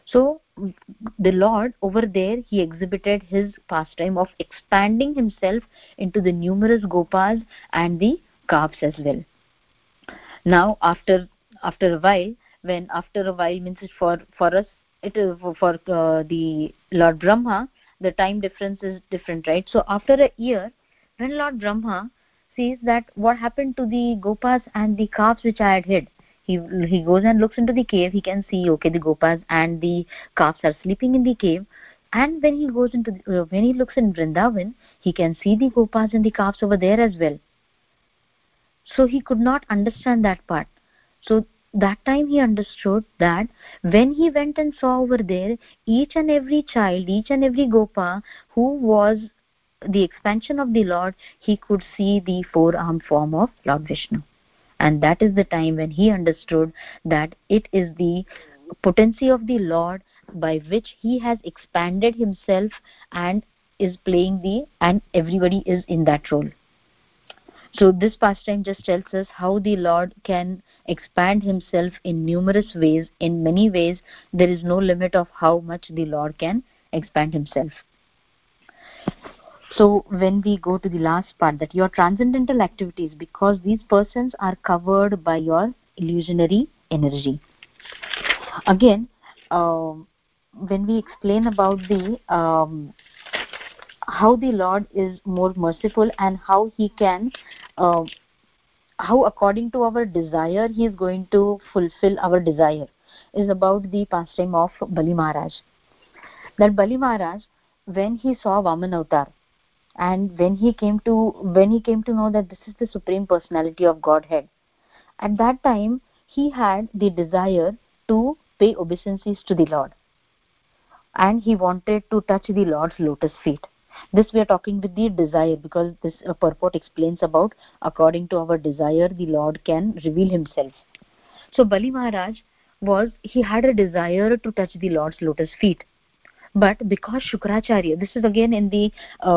So the Lord over there, he exhibited his pastime of expanding himself into the numerous gopas and the calves as well. Now after a while, when after a while means for us, it is for the Lord Brahma, the time difference is different, right? So after a year, when Lord Brahma sees that what happened to the gopas and the calves which I had hid, he goes and looks into the cave. He can see, okay, the gopas and the calves are sleeping in the cave. And when he goes into when he looks in Vrindavan, he can see the gopas and the calves over there as well. So he could not understand that part. So that time he understood that when he went and saw over there, each and every child, each and every gopa who was the expansion of the Lord, he could see the four-armed form of Lord Vishnu. And that is the time when he understood that it is the potency of the Lord by which he has expanded himself and is playing and everybody is in that role. So this pastime just tells us how the Lord can expand himself in numerous ways. In many ways, there is no limit of how much the Lord can expand himself. So when we go to the last part, that your transcendental activities, because these persons are covered by your illusionary energy. Again, when we explain about the how the Lord is more merciful and how he can how according to our desire he is going to fulfill our desire, is about the pastime of Bali Maharaj. That Bali Maharaj, when he saw Vaman Avatar, and when he came to know that this is the Supreme Personality of Godhead, at that time he had the desire to pay obeisances to the Lord, and he wanted to touch the Lord's lotus feet. This we are talking with the desire, because this purport explains about according to our desire the Lord can reveal himself. So Bali Maharaj he had a desire to touch the Lord's lotus feet, but because Shukracharya, this is again in the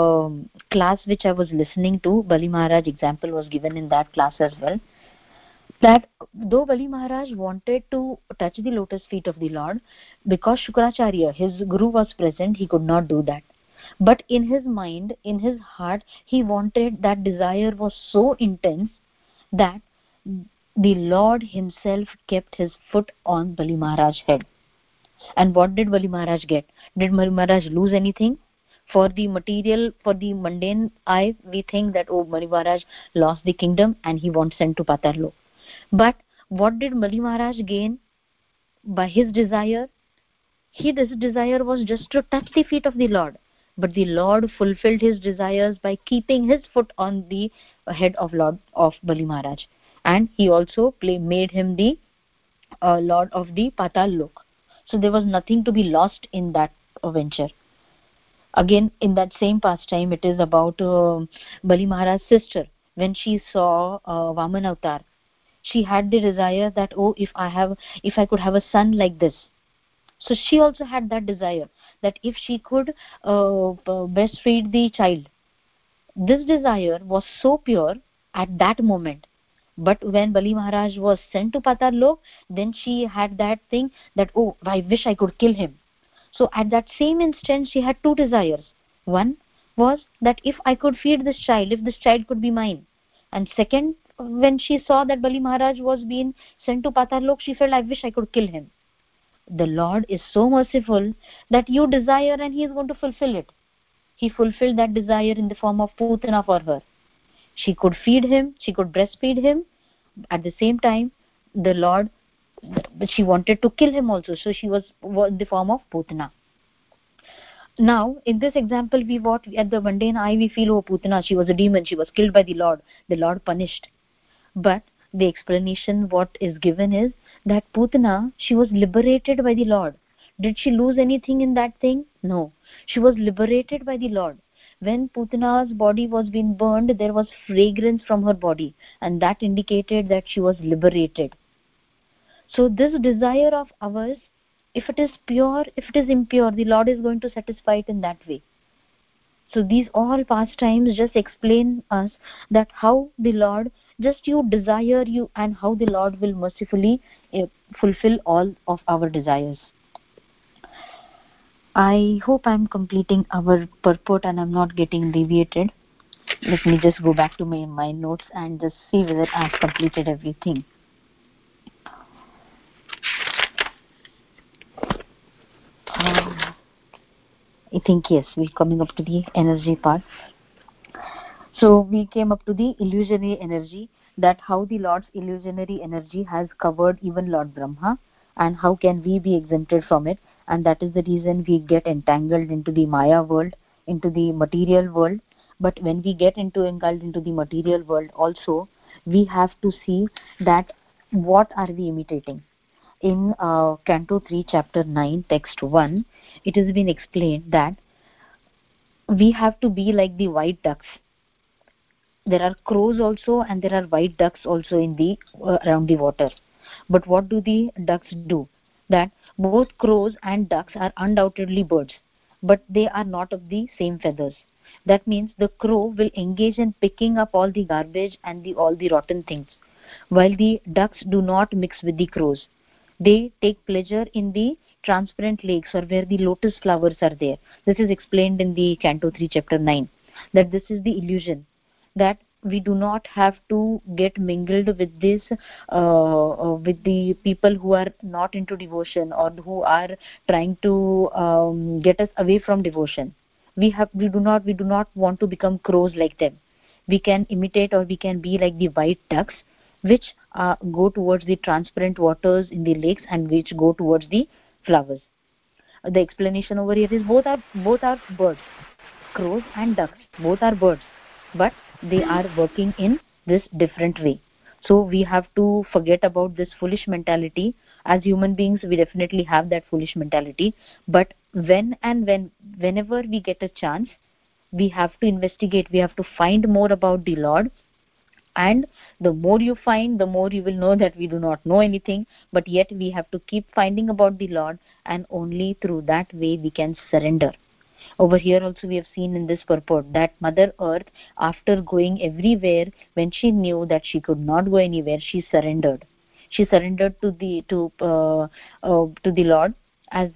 class which I was listening to, Bali Maharaj example was given in that class as well, that though Bali Maharaj wanted to touch the lotus feet of the Lord, because Shukracharya, his guru, was present, he could not do that. But in his mind, in his heart, he wanted, that desire was so intense that the Lord himself kept his foot on Bali Maharaj's head. And what did Bali Maharaj get? Did Bali Maharaj lose anything? For the material, for the mundane eye, we think that, oh, Bali Maharaj lost the kingdom and he wants sent to Patarlok. But what did Bali Maharaj gain by his desire? His desire was just to touch the feet of the Lord. But the Lord fulfilled his desires by keeping his foot on the head of Bali Maharaj. And he also made him the Lord of the Patal Lok. So there was nothing to be lost in that venture. Again, in that same pastime, it is about Bali Maharaj's sister. When she saw Vaman Avatar, she had the desire that, oh, if I could have a son like this. So she also had that desire, that if she could breastfeed the child. This desire was so pure at that moment. But when Bali Maharaj was sent to Patarlok, then she had that thing that, oh, I wish I could kill him. So at that same instant, she had two desires. One was that if I could feed this child, if this child could be mine. And second, when she saw that Bali Maharaj was being sent to Patarlok, she felt, I wish I could kill him. The Lord is so merciful that you desire and he is going to fulfill it. He fulfilled that desire in the form of Putana for her. She could feed him, she could breastfeed him. At the same time, the Lord, she wanted to kill him also, so she was in the form of Putana. Now, in this example, at the mundane eye, we feel, oh, Putana, she was a demon, she was killed by the Lord punished. But the explanation what is given is that Putana, she was liberated by the Lord. Did she lose anything in that thing? No. She was liberated by the Lord. When Putana's body was being burned, there was fragrance from her body, and that indicated that she was liberated. So this desire of ours, if it is pure, if it is impure, the Lord is going to satisfy it in that way. So these all pastimes just explain us that how the Lord, just you desire you, and how the Lord will mercifully fulfill all of our desires. I hope I'm completing our purport and I'm not getting deviated. Let me just go back to my notes and just see whether I've completed everything. I think yes, we're coming up to the energy part. So we came up to the illusionary energy, that how the Lord's illusionary energy has covered even Lord Brahma, and how can we be exempted from it. And that is the reason we get entangled into the Maya world, into the material world. But when we get entangled into the material world also, we have to see that what are we imitating. In Canto 3, Chapter 9, Text 1, it has been explained that we have to be like the white ducks. There are crows also and there are white ducks also in the around the water. But what do the ducks do? That both crows and ducks are undoubtedly birds, but they are not of the same feathers. That means the crow will engage in picking up all the garbage and all the rotten things, while the ducks do not mix with the crows. They take pleasure in the transparent lakes or where the lotus flowers are there. This is explained in the Canto 3, Chapter 9, that this is the illusion, that we do not have to get mingled with this with the people who are not into devotion or who are trying to get us away from devotion. We do not want to become crows like them. We can imitate, or we can be like the white ducks, which go towards the transparent waters in the lakes and which go towards the flowers. The explanation over here is both are birds. Crows and ducks both are birds, but they are working in this different way. So we have to forget about this foolish mentality. As human beings, we definitely have that foolish mentality, but whenever we get a chance, we have to investigate, we have to find more about the Lord. And the more you find, the more you will know that we do not know anything, but yet we have to keep finding about the Lord, and only through that way we can surrender. Over here also we have seen in this purport that Mother Earth, after going everywhere, when she knew that she could not go anywhere, she surrendered. She surrendered to the Lord, as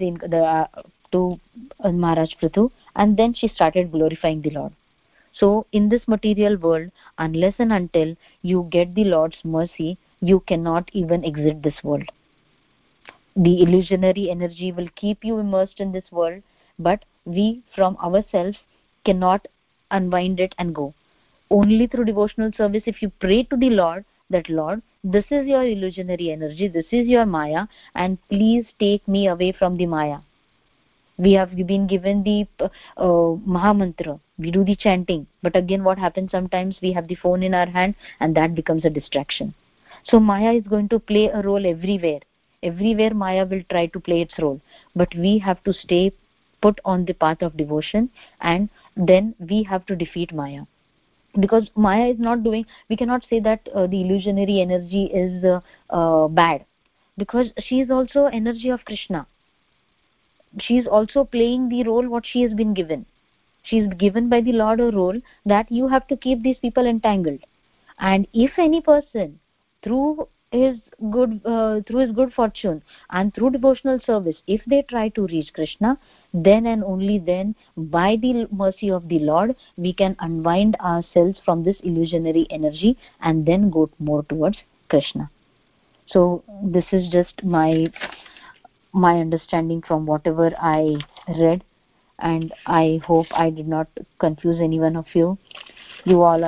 to Maharaj Prithu, and then she started glorifying the Lord. So in this material world, unless and until you get the Lord's mercy, you cannot even exit this world. The illusionary energy will keep you immersed in this world, but we from ourselves cannot unwind it and go. Only through devotional service, if you pray to the Lord, that Lord, this is your illusionary energy, this is your Maya, and please take me away from the Maya. We have been given the Maha Mantra, we do the chanting, but again what happens, sometimes we have the phone in our hand and that becomes a distraction. So Maya is going to play a role everywhere Maya will try to play its role, but we have to stay put on the path of devotion, and then we have to defeat Maya. Because Maya is not doing, we cannot say that the illusionary energy is bad, because she is also energy of Krishna. She is also playing the role what she has been given. She is given by the Lord a role that you have to keep these people entangled. And if any person, through his good fortune and through devotional service, if they try to reach Krishna, then and only then, by the mercy of the Lord, we can unwind ourselves from this illusionary energy and then go more towards Krishna. So this is just my understanding from whatever I read, and I hope I did not confuse any one of you. You all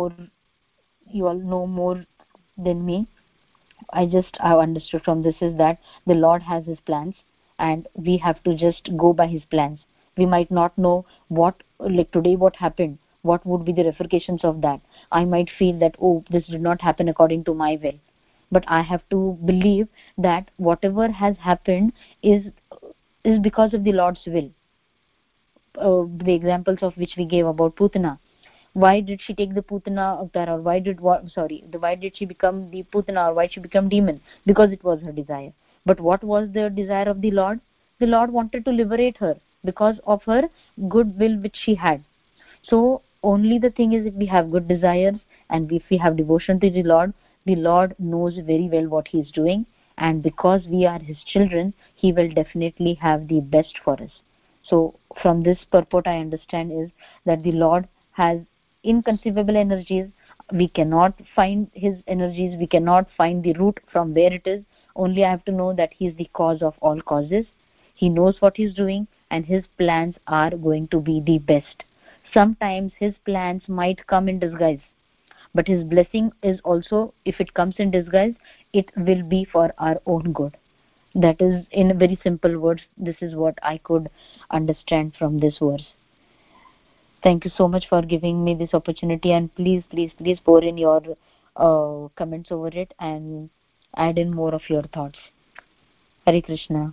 know more than me. I have understood from this is that the Lord has his plans and we have to just go by his plans. We might not know what, like today what happened, what would be the repercussions of that. I might feel that, oh, this did not happen according to my will, but I have to believe that whatever has happened is because of the Lord's will. The examples of which we gave about Putana, why did she take the Putana avatar, or why did she become the Putana, or why she become demon? Because it was her desire. But what was the desire of the Lord? The Lord wanted to liberate her because of her good will which she had. So only the thing is, if we have good desires and if we have devotion to the Lord knows very well what he is doing, and because we are his children, he will definitely have the best for us. So from this purport I understand is that the Lord has inconceivable energies. We cannot find his energies, we cannot find the root from where it is. Only I have to know that he is the cause of all causes. He knows what he's doing, and his plans are going to be the best. Sometimes his plans might come in disguise, but his blessing is also, if it comes in disguise, it will be for our own good. That is, in very simple words, this is what I could understand from this verse. Thank you so much for giving me this opportunity, and please pour in your comments over it and add in more of your thoughts. Hare Krishna.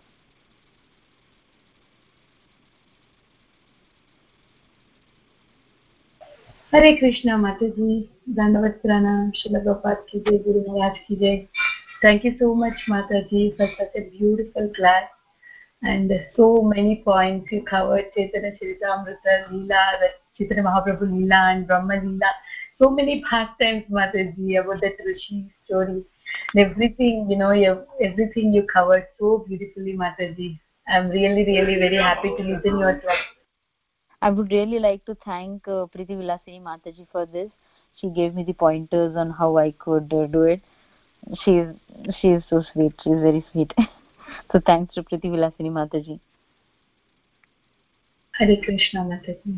हरे कृष्णा माता जी, धन्यवाद प्रणाम, श्रील प्रभुपाद की जय, गुरु महाराज की जय. Thank you so much, Mataji, for such a beautiful class and so many points you covered. Chaitanya Charitamrita, Leela, Chaitanya Mahaprabhu Leela and Brahma Leela. So many pastimes, Mataji, about the Rishi story and everything. Everything you covered so beautifully, Mataji. I'm really very happy to listen your class. I would really like to thank Preeti Vilasini Mataji for this. She gave me the pointers on how I could do it. She is so sweet. She is very sweet. So thanks to Preeti Vilasini Mataji. Hare Krishna, Mataji.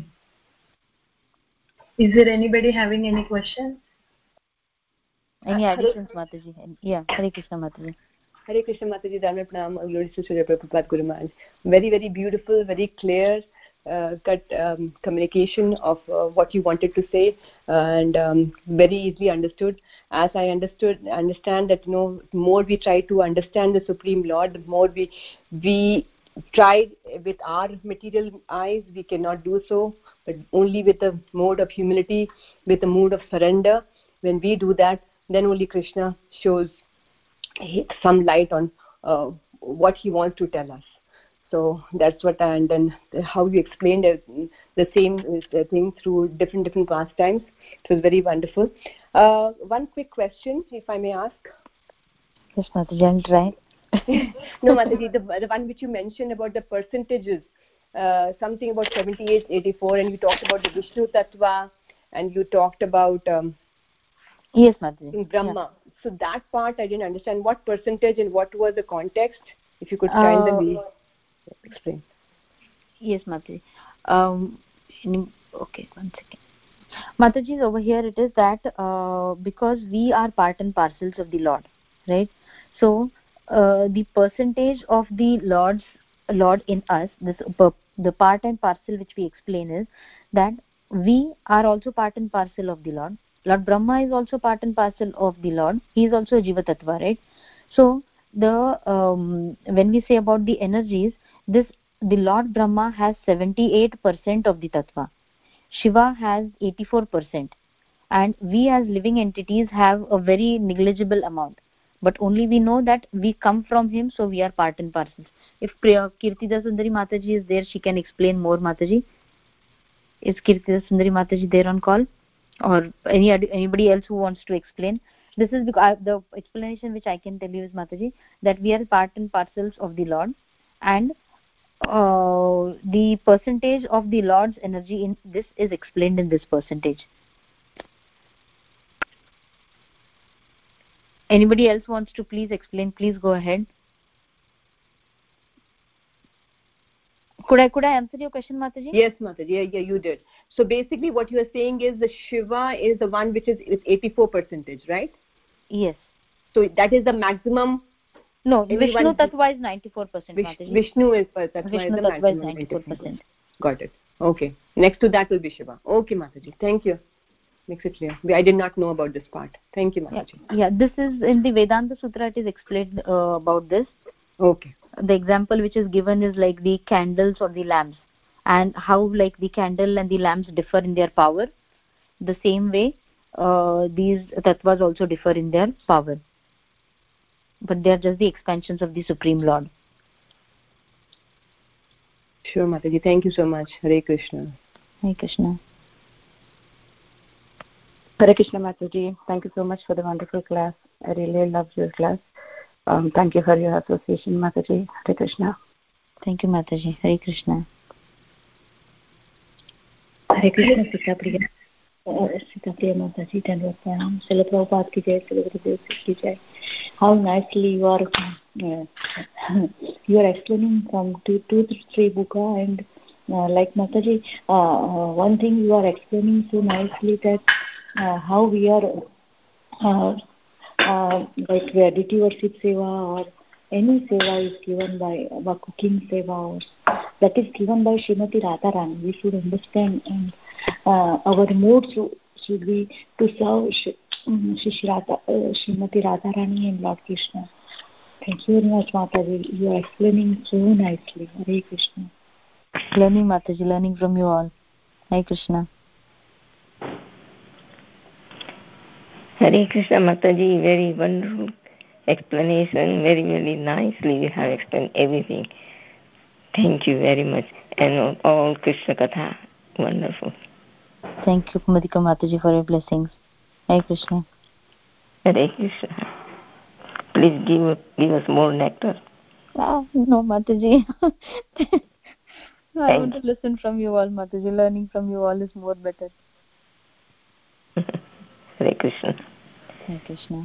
Is there anybody having any questions? Any additions, Mataji? Yeah, Hare Krishna, Mataji. Hare Krishna, Mataji. Dharma Pranam, Glory to Srila Prabhupada Guru Maharaj. Very beautiful, very clear cut communication of what you wanted to say, and very easily understood. As I understand that, more we try to understand the Supreme Lord, the more we try with our material eyes, we cannot do so, but only with a mode of humility, with a mood of surrender. When we do that, then only Krishna shows some light on what he wants to tell us. So that's what, and then how you explained the same thing through different pastimes. It was very wonderful. One quick question, if I may ask. Yes, Mataji, I'll try. No, Mataji, the one which you mentioned about the percentages, something about 78, 84, and you talked about the Vishnu Tattva, and you talked about yes, Mataji. In Brahma. Yeah. So that part I didn't understand. What percentage and what was the context? If you could kindly explain. Yes, Mataji. Okay, one second. Mataji, over here it is that because we are part and parcels of the Lord, right? So the percentage of the Lord in us, the part and parcel which we explain is that we are also part and parcel of the Lord. Lord Brahma is also part and parcel of the Lord. He is also a Jiva Tattva, right? So when we say about the energies, the Lord Brahma has 78% of the Tattva. Shiva has 84%, and we as living entities have a very negligible amount, but only we know that we come from him, so we are part and parcels. If Kirtida Sundari Mataji is there, she can explain more. Mataji, is Kirtida Sundari Mataji there on call, or anybody else who wants to explain? This is because the explanation which I can tell you is, Mataji, that we are part and parcels of the Lord, and the percentage of the Lord's energy in this is explained in this percentage. Anybody else wants to please explain? Please go ahead. Could I answer your question, Mataji? Yes, Mataji. Yeah, you did. So basically what you are saying is the Shiva is the one which is 84%, right? Yes. So that is the maximum. No, Vishnu Tattva is 94%, Mataji. Vishnu Tattva is the maximum 94%. Got it. Okay. Next to that will be Shiva. Okay, Mataji. Thank you. Makes it clear. I did not know about this part. Thank you, Mataji. Yeah, this is in the Vedanta Sutra. It is explained about this. Okay. The example which is given is like the candles or the lamps, and how like the candle and the lamps differ in their power. The same way, these tattvas also differ in their power, but they are just the expansions of the Supreme Lord. Sure, Mataji. Thank you so much. Hare Krishna. Hare Krishna. Hare Krishna, Mataji. Thank you so much for the wonderful class. I really loved your class. Thank you for your association, Mataji. Hare Krishna. Thank you, Mataji. Hare Krishna. Hare Krishna, Sita Priya. Sita Priya Mataji, Dandavad Pranam. Srila Prabhupada ki jai, Srila Gurudev ki jai. How nicely you are explaining from 2 to 3 books, and like Mataji, one thing you are explaining so nicely that how we are like deity worship seva or any seva is given by cooking seva, or that is given by Srimati Radharani. We should understand, and our mood should be to serve Srimati Radharani and Lord Krishna. Thank you very much, Mataji. You are explaining so nicely. Hare Krishna. Learning, Mataji, learning from you all. Hare Krishna. Hare Krishna, Mataji. Very wonderful explanation. Very, very nicely you have explained everything. Thank you very much. And all Krishna Katha. Wonderful. Thank you, Madhika Mataji, for your blessings. Hare Krishna. Hare Krishna. Please give us more nectar. No, Mataji. I want to listen from you all, Mataji. Learning from you all is more better. Hare Krishna. Hare Krishna.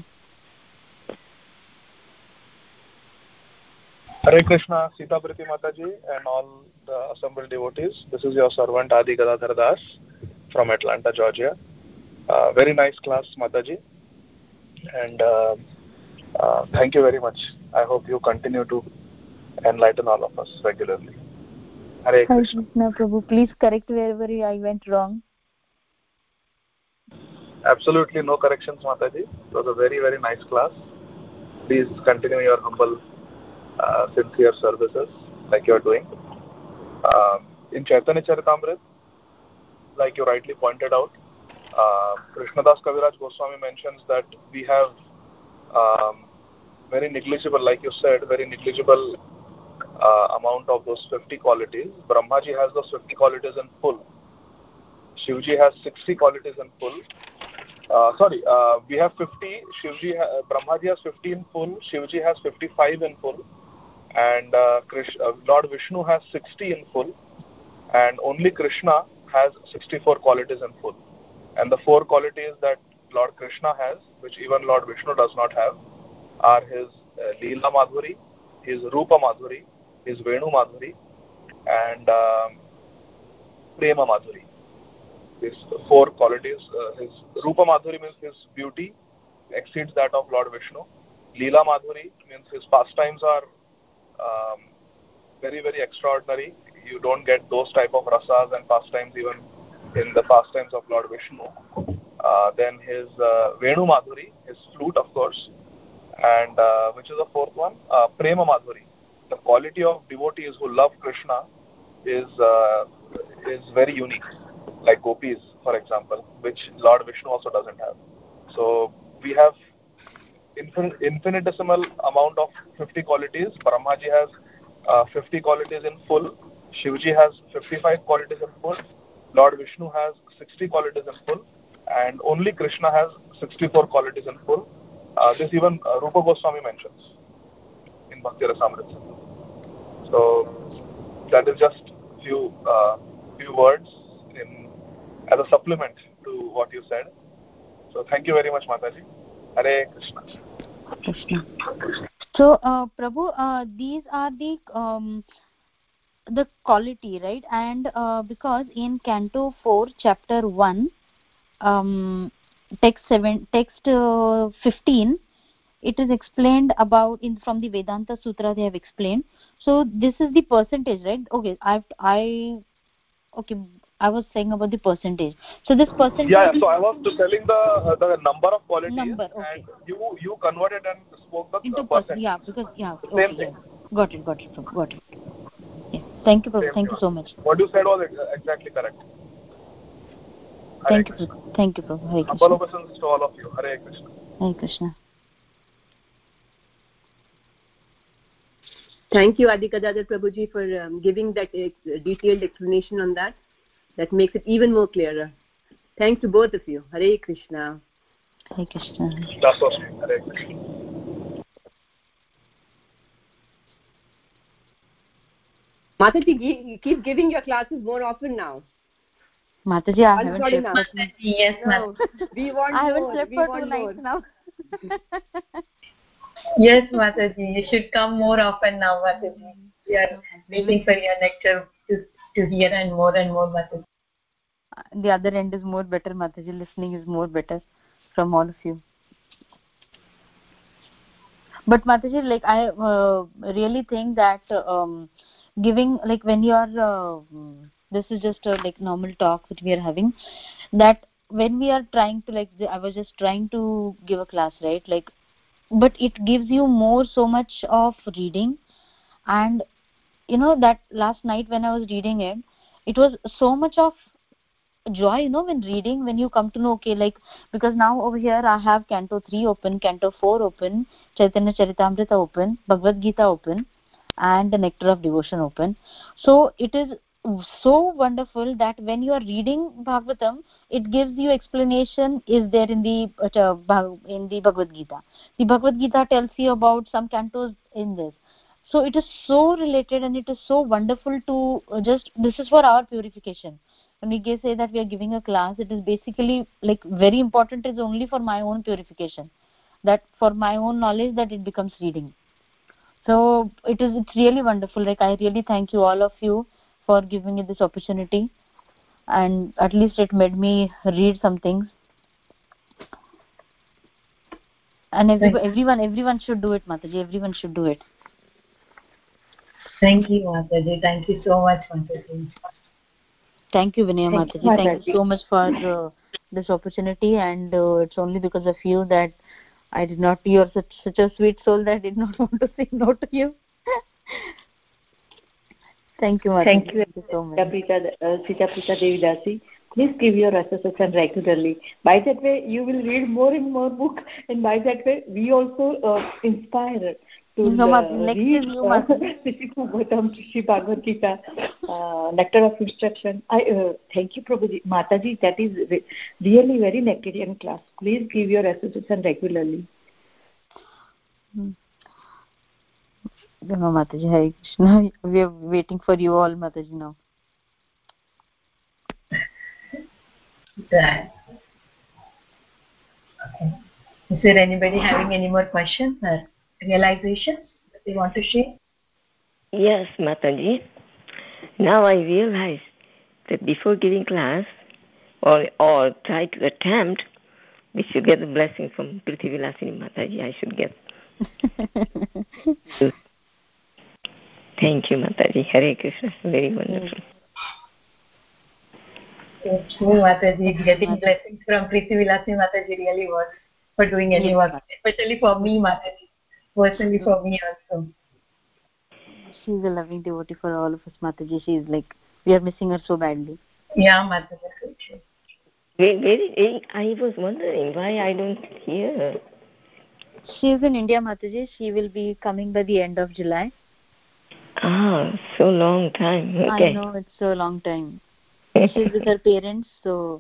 Hare Krishna, Sita Priti Mataji and all the assembled devotees. This is your servant Adi Gadadhar Das from Atlanta, Georgia. Very nice class, Mataji. And thank you very much. I hope you continue to enlighten all of us regularly. Hare Krishna. Krishna, Prabhu. Please correct wherever I went wrong. Absolutely no corrections, Mataji. It was a very, very nice class. Please continue your humble, sincere services like you are doing. In Chaitanya Charitamrita, like you rightly pointed out, Krishnadas Kaviraj Goswami mentions that we have very negligible, like you said, very negligible amount of those 50 qualities. Brahmaji has those 50 qualities in full. Shivji has 60 qualities in full. We have 50. Brahmaji has 50 in full. Shivji has 55 in full. And Lord Vishnu has 60 in full. And only Krishna has 64 qualities in full. And the 4 qualities that Lord Krishna has, which even Lord Vishnu does not have, are his Leela Madhuri, his Rupa Madhuri, his Venu Madhuri, and Prema Madhuri. These 4 qualities. His Rupa Madhuri means his beauty exceeds that of Lord Vishnu. Leela Madhuri means his pastimes are very, very extraordinary. You don't get those type of rasas and pastimes even in the pastimes of Lord Vishnu. Then his Venu Madhuri, his flute, of course, and which is the 4th one? Prema Madhuri. The quality of devotees who love Krishna is very unique, like gopis, for example, which Lord Vishnu also doesn't have. So we have infinitesimal amount of 50 qualities. Brahmaji has 50 qualities in full. Shivji has 55 qualities in full. Lord Vishnu has 60 qualities in full. And only Krishna has 64 qualities in full. This even Rupa Goswami mentions in Bhakti Rasamrita. So that is just few words as a supplement to what you said. So thank you very much, Mataji. Hare Krishna. Krishna. So, Prabhu, these are the quality, right? And because in Canto 4, Chapter 1, text 15, it is explained about from the Vedanta Sutra. They have explained. So this is the percentage, right? Okay, I was saying about the percentage. So this percentage. Yeah. So I was telling the number of qualities, okay. And you converted and spoke the into percent. Yeah, because Same thing. Got it, Prabhu. Got it. Yeah. Thank you, Prabhu. Thank you so much. What you said was exactly correct. Thank you, Prabhu. Thank you, Prabhu. Hare Krishna. Humble obeisance to all of you. Hare Krishna. Hare Krishna. Thank you, Adi Gadadhar Prabhuji, for giving that detailed explanation on that. That makes it even more clearer. Thanks to both of you. Hare Krishna. Hare Krishna. That's all. Hare Krishna. Mataji, keep giving your classes more often now. Mataji, I haven't slept for yes, no, we want I haven't more. slept We for want 2 more. nights now. Yes, Mataji, you should come more often now, Mataji. We are waiting for your lecture to hear and more, Mataji. The other end is more better, Mataji. Listening is more better from all of you. But Mataji, like I really think that giving, like when you are, this is just a like normal talk which we are having, that when we are trying to like, I was just trying to give a class, right? Like, but it gives you more so much of reading, and you know that last night when I was reading it, it was so much of joy, you know, when reading, when you come to know, okay, like, because now over here I have canto 3 open, canto 4 open, Chaitanya Charitamrita open, Bhagavad Gita open, and the Nectar of Devotion open. So it is so wonderful that when you are reading Bhagavatam, it gives you explanation is there in the Bhagavad Gita. The Bhagavad Gita tells you about some cantos in this. So it is so related, and it is so wonderful to just, this is for our purification. When we say that we are giving a class, it is basically like very important, is only for my own purification, that for my own knowledge, that it becomes reading. So it's really wonderful. Like I really thank you, all of you, for giving me this opportunity, and at least it made me read some things. And everyone should do it, Mataji. Everyone should do it. Thank you, Mataji. Thank you so much, Mataji. Thank you, Vinaya Mataji. Thank you so much for this opportunity, and it's only because of you that I did not. You are such a sweet soul that I did not want to say no to you. Thank you, Mataji. Thank you so much. Sita Prita Devi Dasi. Please give your association regularly. By that way, you will read more and more books, and by that way, we also inspire to read Sri Bhagavatam, Sri Bhagavad Gita, Nectar of Instruction. Thank you, Prabhuji. Mataji, that is really very nectarian class. Please give your association regularly. No, Mataji, Hare Krishna. We are waiting for you all, Mataji, now. Okay. Is there anybody having any more questions or realizations that they want to share? Yes, Mataji. Now I realize that before giving class or try to attempt, we should get a blessing from Prithvi Vilasini Mataji. I should get. Thank you, Mataji. Hare Krishna. Very wonderful. Thank you, Mataji. Getting blessings from Prithvi Vilasini Mataji really works for doing any work, especially for me, Mataji. Personally, for me also. She's a loving devotee for all of us, Mataji. She's like, we are missing her so badly. Yeah, Mataji. I was wondering why I don't hear her. She is in India, Mataji. She will be coming by the end of July. Ah, so long time. Okay. I know, it's so long time. She's with her parents, so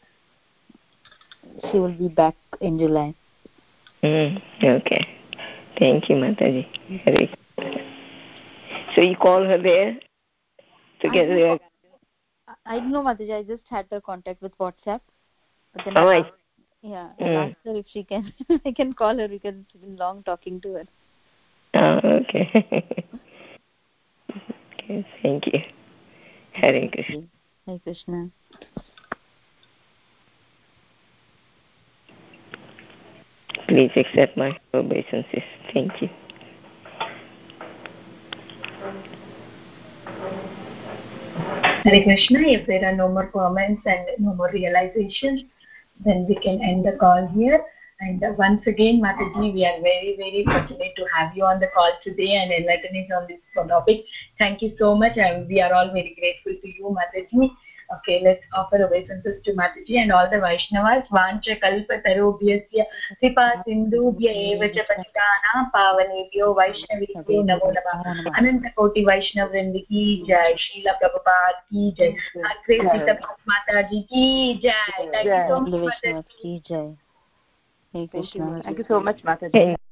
she will be back in July. Okay. Thank you, Mataji. So you call her there together? I don't know, Mataji. I just had her contact with WhatsApp. But then I asked her if she can. I can call her because it's been long talking to her. Oh, okay. Okay, thank you. Hare Krishna. Hare Krishna. Please accept my obeisances. Thank you. Hare Krishna. If there are no more comments and no more realizations, then we can end the call here. And once again, Mataji, we are very, very fortunate to have you on the call today and enlightening on this topic. Thank you so much. We are all very grateful to you, Mataji. Okay, let's offer obeisances to Mataji and all the Vaishnavas. Vancha kalpa tarobhyasya kripa sindhubhya eva cha patitana pavanebhyo Vaishnavibhyo namo namah. Ananta Koti Vaishnav Vrinda ki jai. Srila Prabhupada ki jai. Akre Sita Mataji ki jai. Thank you so much, Mataji. Ki jai. Hare Krishna. Thank you so much, Mataji.